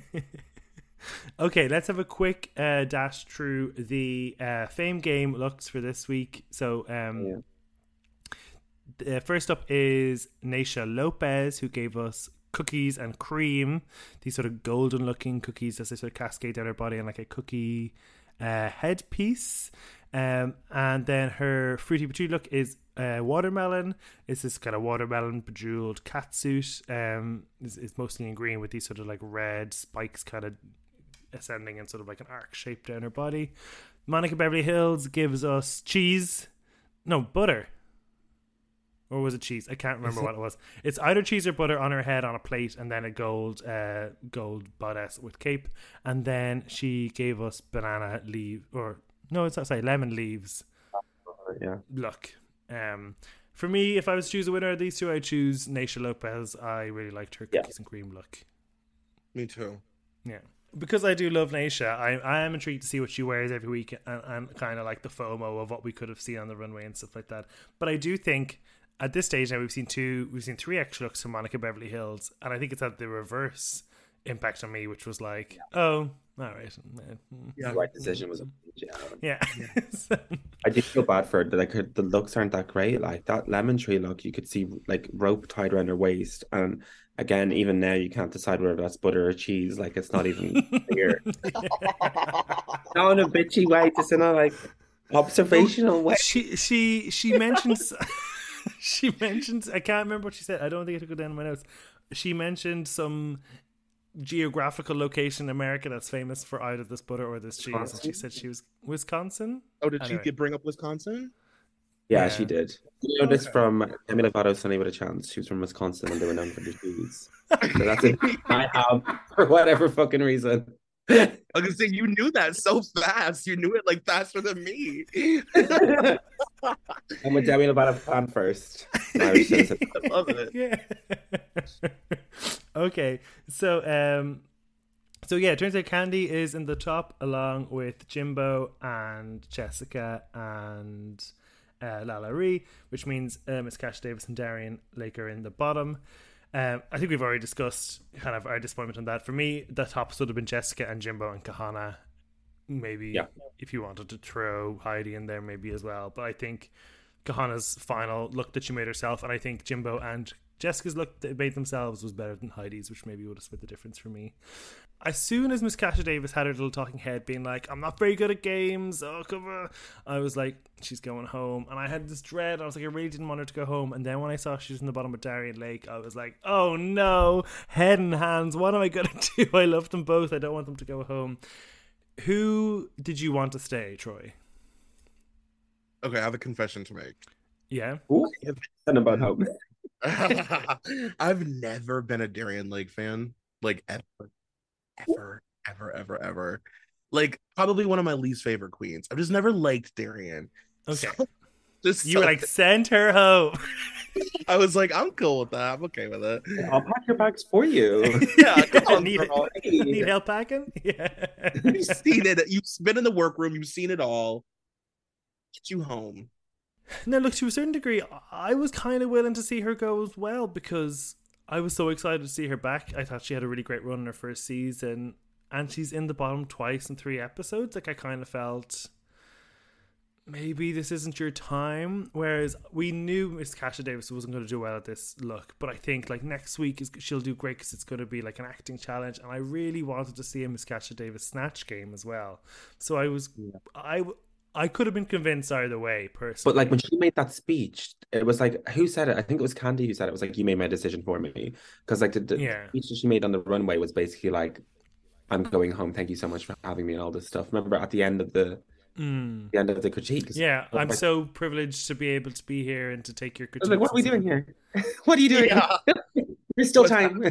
Okay, let's have a quick uh, dash through the uh, Fame Game looks for this week. So, um, yeah. uh, first up is Naysha Lopez, who gave us cookies and cream, these sort of golden looking cookies as they sort of cascade down her body and like a cookie uh, headpiece. Um, and then her fruity patchouli look is uh, watermelon. It's this kind of watermelon bejeweled catsuit. Um, is, is mostly in green with these sort of like red spikes kind of ascending in sort of like an arc shape down her body. Monica Beverly Hills gives us cheese. No, butter. Or was it cheese? I can't remember it? what it was. It's either cheese or butter on her head on a plate, and then a gold uh, gold bodice with cape. And then she gave us banana leaf, or no, it's not, sorry, lemon leaves. Yeah. Look. Um, for me, if I was to choose a winner of these two, I'd choose Naysha Lopez. I really liked her cookies yeah. and cream look. Me too. Yeah. Because I do love Naysha, I, I am intrigued to see what she wears every week, and, and kind of like the FOMO of what we could have seen on the runway and stuff like that. But I do think at this stage now we've seen two, we've seen three extra looks from Monica Beverly Hills, and I think it's had the reverse impact on me, which was like, oh, all right, yeah, the right decision was yeah, yeah. So. I do feel bad for her. Like her, the looks aren't that great. Like that lemon tree look, you could see like rope tied around her waist, and again, even now you can't decide whether that's butter or cheese. Like it's not even clear. Not in a bitchy way, just in a like observational way. She she she mentions she mentions I can't remember what she said. I don't think I took it down in my notes. She mentioned some geographical location in America that's famous for either this butter or this cheese. Wisconsin? And she said she was Wisconsin. Oh, did anyway. she bring up Wisconsin? Yeah, yeah, she did. You know okay. this from Demi Lovato, Sunny with a Chance. She was from Wisconsin and they were known for the cheese. So that's it. I have for whatever fucking reason. I was gonna say you knew that so fast. You knew it like faster than me. I'm a Demi Lovato fan first. I love it. Yeah. Okay, so um, so yeah, it turns out Candy is in the top along with Jimbo and Jessica and uh, Lala Ree, which means uh, Miss Cash Davis and Darian Lake are in the bottom. Um, I think we've already discussed kind of our disappointment on that. For me, the tops would have been Jessica and Jimbo and Kahana. Maybe yeah. if you wanted to throw Heidi in there, maybe as well. But I think Kahana's final look that she made herself, and I think Jimbo and Jessica's look that made themselves was better than Heidi's, which maybe would have split the difference for me. As soon as Miss Kasha Davis had her little talking head being like, I'm not very good at games, oh come on, I was like, she's going home. And I had this dread. I was like, I really didn't want her to go home. And then when I saw she was in the bottom of Darian Lake, I was like, oh no, head and hands, what am I going to do? I love them both. I don't want them to go home. Who did you want to stay, Troy? Okay, I have a confession to make. Yeah? Ooh, about how I've never been a Darian Lake fan. Like, ever. Ever, ever, ever, ever. Like, probably one of my least favorite queens. I've just never liked Darian. Okay. So, just you so were like, send her home. I was like, I'm cool with that. I'm okay with it. I'll pack your bags for you. Yeah, come on, need, girl. need help packing? Yeah. You've seen it. You've been in the workroom. You've seen it all. Get you home. Now, look, to a certain degree, I was kind of willing to see her go as well because I was so excited to see her back. I thought she had a really great run in her first season, and she's in the bottom twice in three episodes. Like, I kind of felt maybe this isn't your time. Whereas we knew Miss Kasha Davis wasn't going to do well at this look, but I think like next week is she'll do great because it's going to be like an acting challenge, and I really wanted to see a Miss Kasha Davis snatch game as well. So I was, yeah. I. I could have been convinced either way, personally. But like when she made that speech, it was like, who said it? I think it was Candy who said it. It was like, you made my decision for me. Because like the, the yeah. speech that she made on the runway was basically like, I'm going home. Thank you so much for having me and all this stuff. Remember at the end of the mm. the end of the critique? Yeah, I'm like, so privileged to be able to be here and to take your critique. Like, what are we doing here? What are you doing? Yeah. There's still What's time.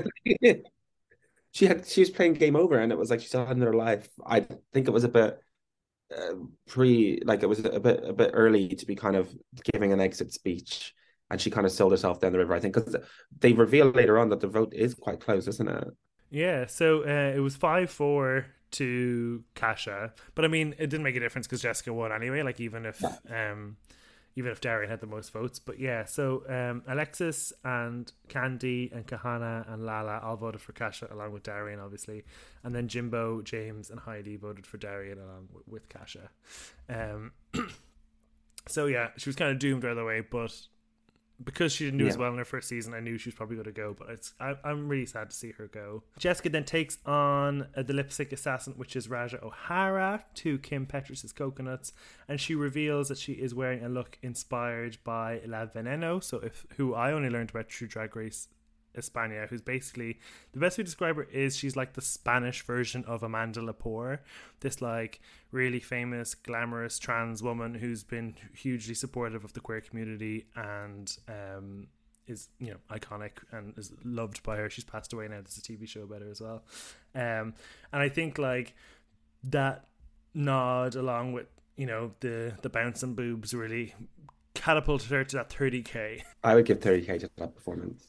she had she was playing Game Over, and it was like she still had another life. I think it was a bit. Uh, pre like it was a bit a bit early to be kind of giving an exit speech, and she kind of sold herself down the river, I think, because they reveal later on that the vote is quite close, isn't it? Yeah, so uh, it was five four to Kasha, but I mean it didn't make a difference because Jessica won anyway, like even if yeah. um even if Darian had the most votes. But yeah, so um Alexis and Candy and Kahana and Lala all voted for Kasha along with Darian, obviously, and then Jimbo, James and Heidi voted for Darian along with, with Kasha. Um so yeah, she was kind of doomed right away, but because she didn't do yeah. as well in her first season, I knew she was probably going to go, but it's I, I'm really sad to see her go. Jessica then takes on uh, the lipstick assassin, which is Raja O'Hara, to Kim Petras' Coconuts, and she reveals that she is wearing a look inspired by La Veneno, so if who I only learned about through Drag Race España, who's basically, the best way to describe her is she's like the Spanish version of Amanda Lepore, this like really famous, glamorous trans woman who's been hugely supportive of the queer community and um, is, you know, iconic and is loved by her. She's passed away now. There's a T V show about her as well. Um, and I think like that nod along with, you know, the, the bouncing boobs really catapulted her to that thirty K. I would give thirty K to that performance.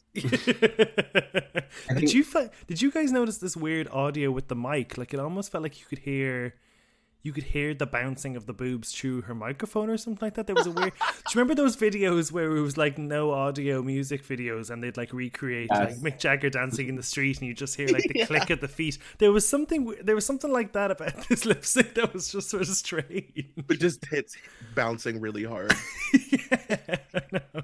Did you fi- did you guys notice this weird audio with the mic? Like it almost felt like you could hear you could hear the bouncing of the boobs through her microphone or something like that. There was a weird. Do you remember those videos where it was like no audio music videos and they'd like recreate yes. like Mick Jagger dancing in the street and you just hear like the yeah. click of the feet? There was something. There was something like that about this lip sync that was just sort of strange. But just hits bouncing really hard. yeah, I know.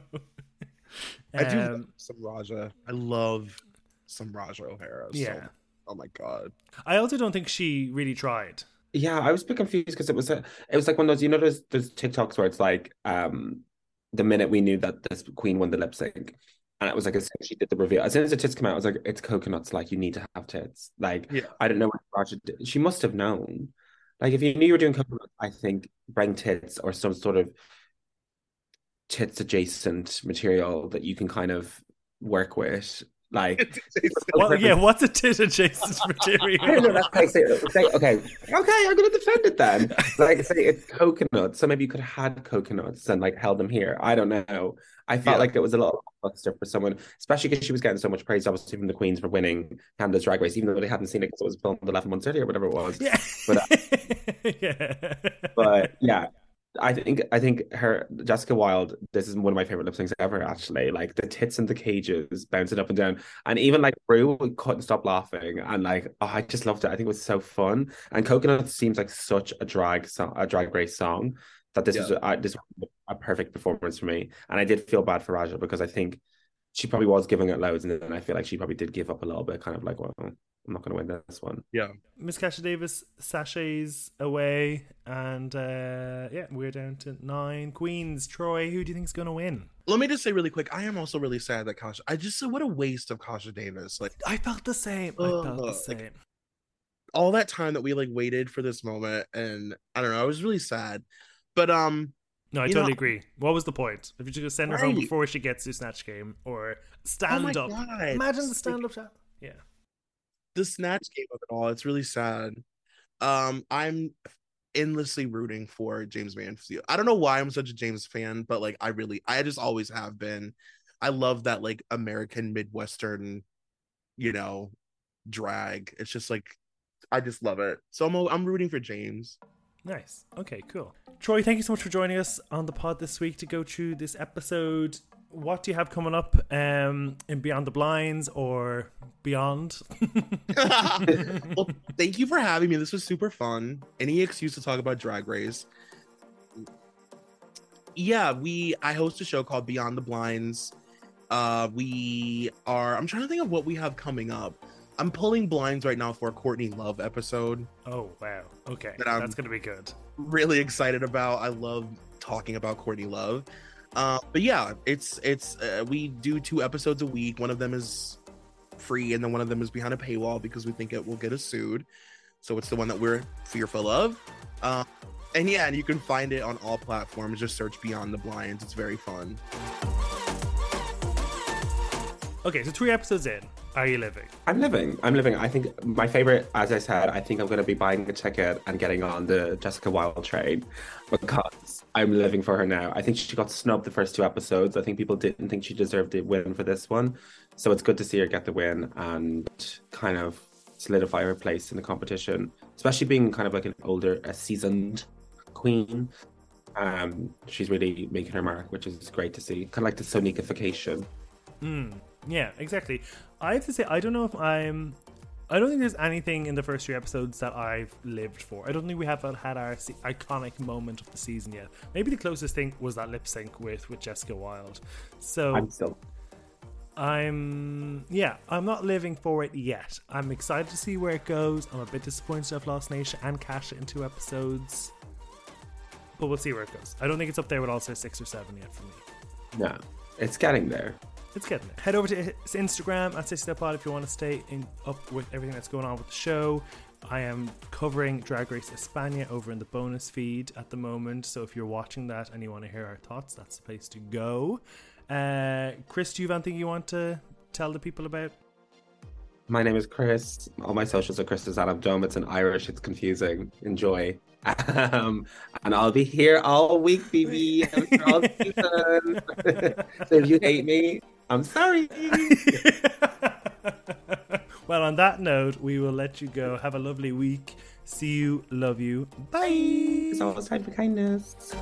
I do love some Raja. I love some Raja O'Hara. Yeah. So, oh my god. I also don't think she really tried. Yeah, I was a bit confused because it was a, it was like one of those, you know, there's there's TikToks where it's like um the minute we knew that this queen won the lip sync, and it was like as soon as she did the reveal, as soon as the tits come out, I was like, it's coconuts, like you need to have tits. Like yeah. I don't know what Raja did. She must have known. Like if you knew you were doing coconuts, I think bring tits or some sort of tits adjacent material that you can kind of work with. Like, well, yeah, what's a tit adjacent material? I don't know. That's how I say it. Say, okay, okay, I'm going to defend it then. Like, say it's coconuts, so maybe you could have had coconuts and like held them here. I don't know. I felt yeah. like it was a little buster for someone, especially because she was getting so much praise, obviously, from the Queens for winning Canada's Drag Race, even though they hadn't seen it because it was filmed eleven months earlier, whatever it was. Yeah. But, uh, yeah. but yeah. I think I think her Jessica Wilde, this is one of my favorite lip syncs ever, actually. Like the tits and the cages bouncing up and down. And even like Rue couldn't stop laughing. And like, oh, I just loved it. I think it was so fun. And Coconut seems like such a drag song, a drag race song, that this yeah. was a, this was a perfect performance for me. And I did feel bad for Raja because I think she probably was giving it loads, and then I feel like she probably did give up a little bit, kind of like, well, I'm not going to win this one. Yeah. Miss Kasha Davis sachets away, and uh, yeah, we're down to nine queens. Troy, who do you think is going to win? Let me just say really quick, I am also really sad that Kasha, I just said, what a waste of Kasha Davis. Like, I felt the same. I uh, felt the same. Like, all that time that we like waited for this moment, and I don't know, I was really sad. But um. No, I totally know, agree. What was the point? If you just send her right. home before she gets to Snatch Game or stand oh up. God. Imagine the stand up shot. Yeah. The Snatch Game of it all, it's really sad. Um, I'm endlessly rooting for James Mansfield. I don't know why I'm such a James fan, but like I really I just always have been. I love that like American Midwestern, you know, drag. It's just like I just love it. So I'm I'm rooting for James. Nice. Okay, cool. Troy, thank you so much for joining us on the pod this week to go through this episode. What do you have coming up um, in Beyond the Blinds or beyond? Well, thank you for having me. This was super fun. Any excuse to talk about Drag Race. Yeah, we. I host a show called Beyond the Blinds. Uh, we are. I'm trying to think of what we have coming up. I'm pulling blinds right now for a Courtney Love episode. Oh, wow. Okay. That That's going to be good. Really excited about. I love talking about Courtney Love. Uh, but yeah, it's, it's, uh, we do two episodes a week. One of them is free and then one of them is behind a paywall because we think it will get us sued. So it's the one that we're fearful of. Uh, and yeah, and you can find it on all platforms. Just search Beyond the Blinds. It's very fun. Okay, so three episodes in. Are you living? I'm living. I'm living. I think my favorite, as I said, I think I'm going to be buying a ticket and getting on the Jessica Wilde train because I'm living for her now. I think she got snubbed the first two episodes. I think people didn't think she deserved the win for this one. So it's good to see her get the win and kind of solidify her place in the competition, especially being kind of like an older, a seasoned queen. Um, she's really making her mark, which is great to see. Kind of like the Sonikification. Mm. Yeah, exactly. I have to say, I don't know if I'm... I don't think there's anything in the first three episodes that I've lived for. I don't think we have had our iconic moment of the season yet. Maybe the closest thing was that lip sync with, with Jessica Wilde. So... I'm still... I'm... Yeah, I'm not living for it yet. I'm excited to see where it goes. I'm a bit disappointed to have lost Naysha and Kasha in two episodes. But we'll see where it goes. I don't think it's up there with All Star six or seven yet for me. No, it's getting there. it's getting there. Head over to his Instagram at SissyThatPod if you want to stay in, up with everything that's going on with the show. I am covering Drag Race España over in the bonus feed at the moment, so if you're watching that and you want to hear our thoughts, that's the place to go. Uh, Chris, do you have anything you want to tell the people about? My name is Chris. All my socials are Chris Adam Dome. It's in Irish. It's confusing. Enjoy. Um, and I'll be here all week, baby. I'm here all season. So if you hate me, I'm sorry. Well, on that note, we will let you go. Have a lovely week. See you. Love you. Bye. It's always time for kindness.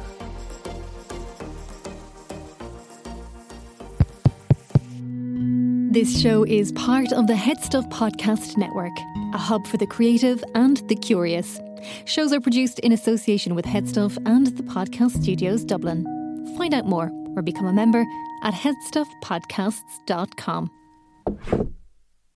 This show is part of the Head Stuff Podcast Network, a hub for the creative and the curious. Shows are produced in association with Head Stuff and the Podcast Studios Dublin. Find out more or become a member at head stuff podcasts dot com.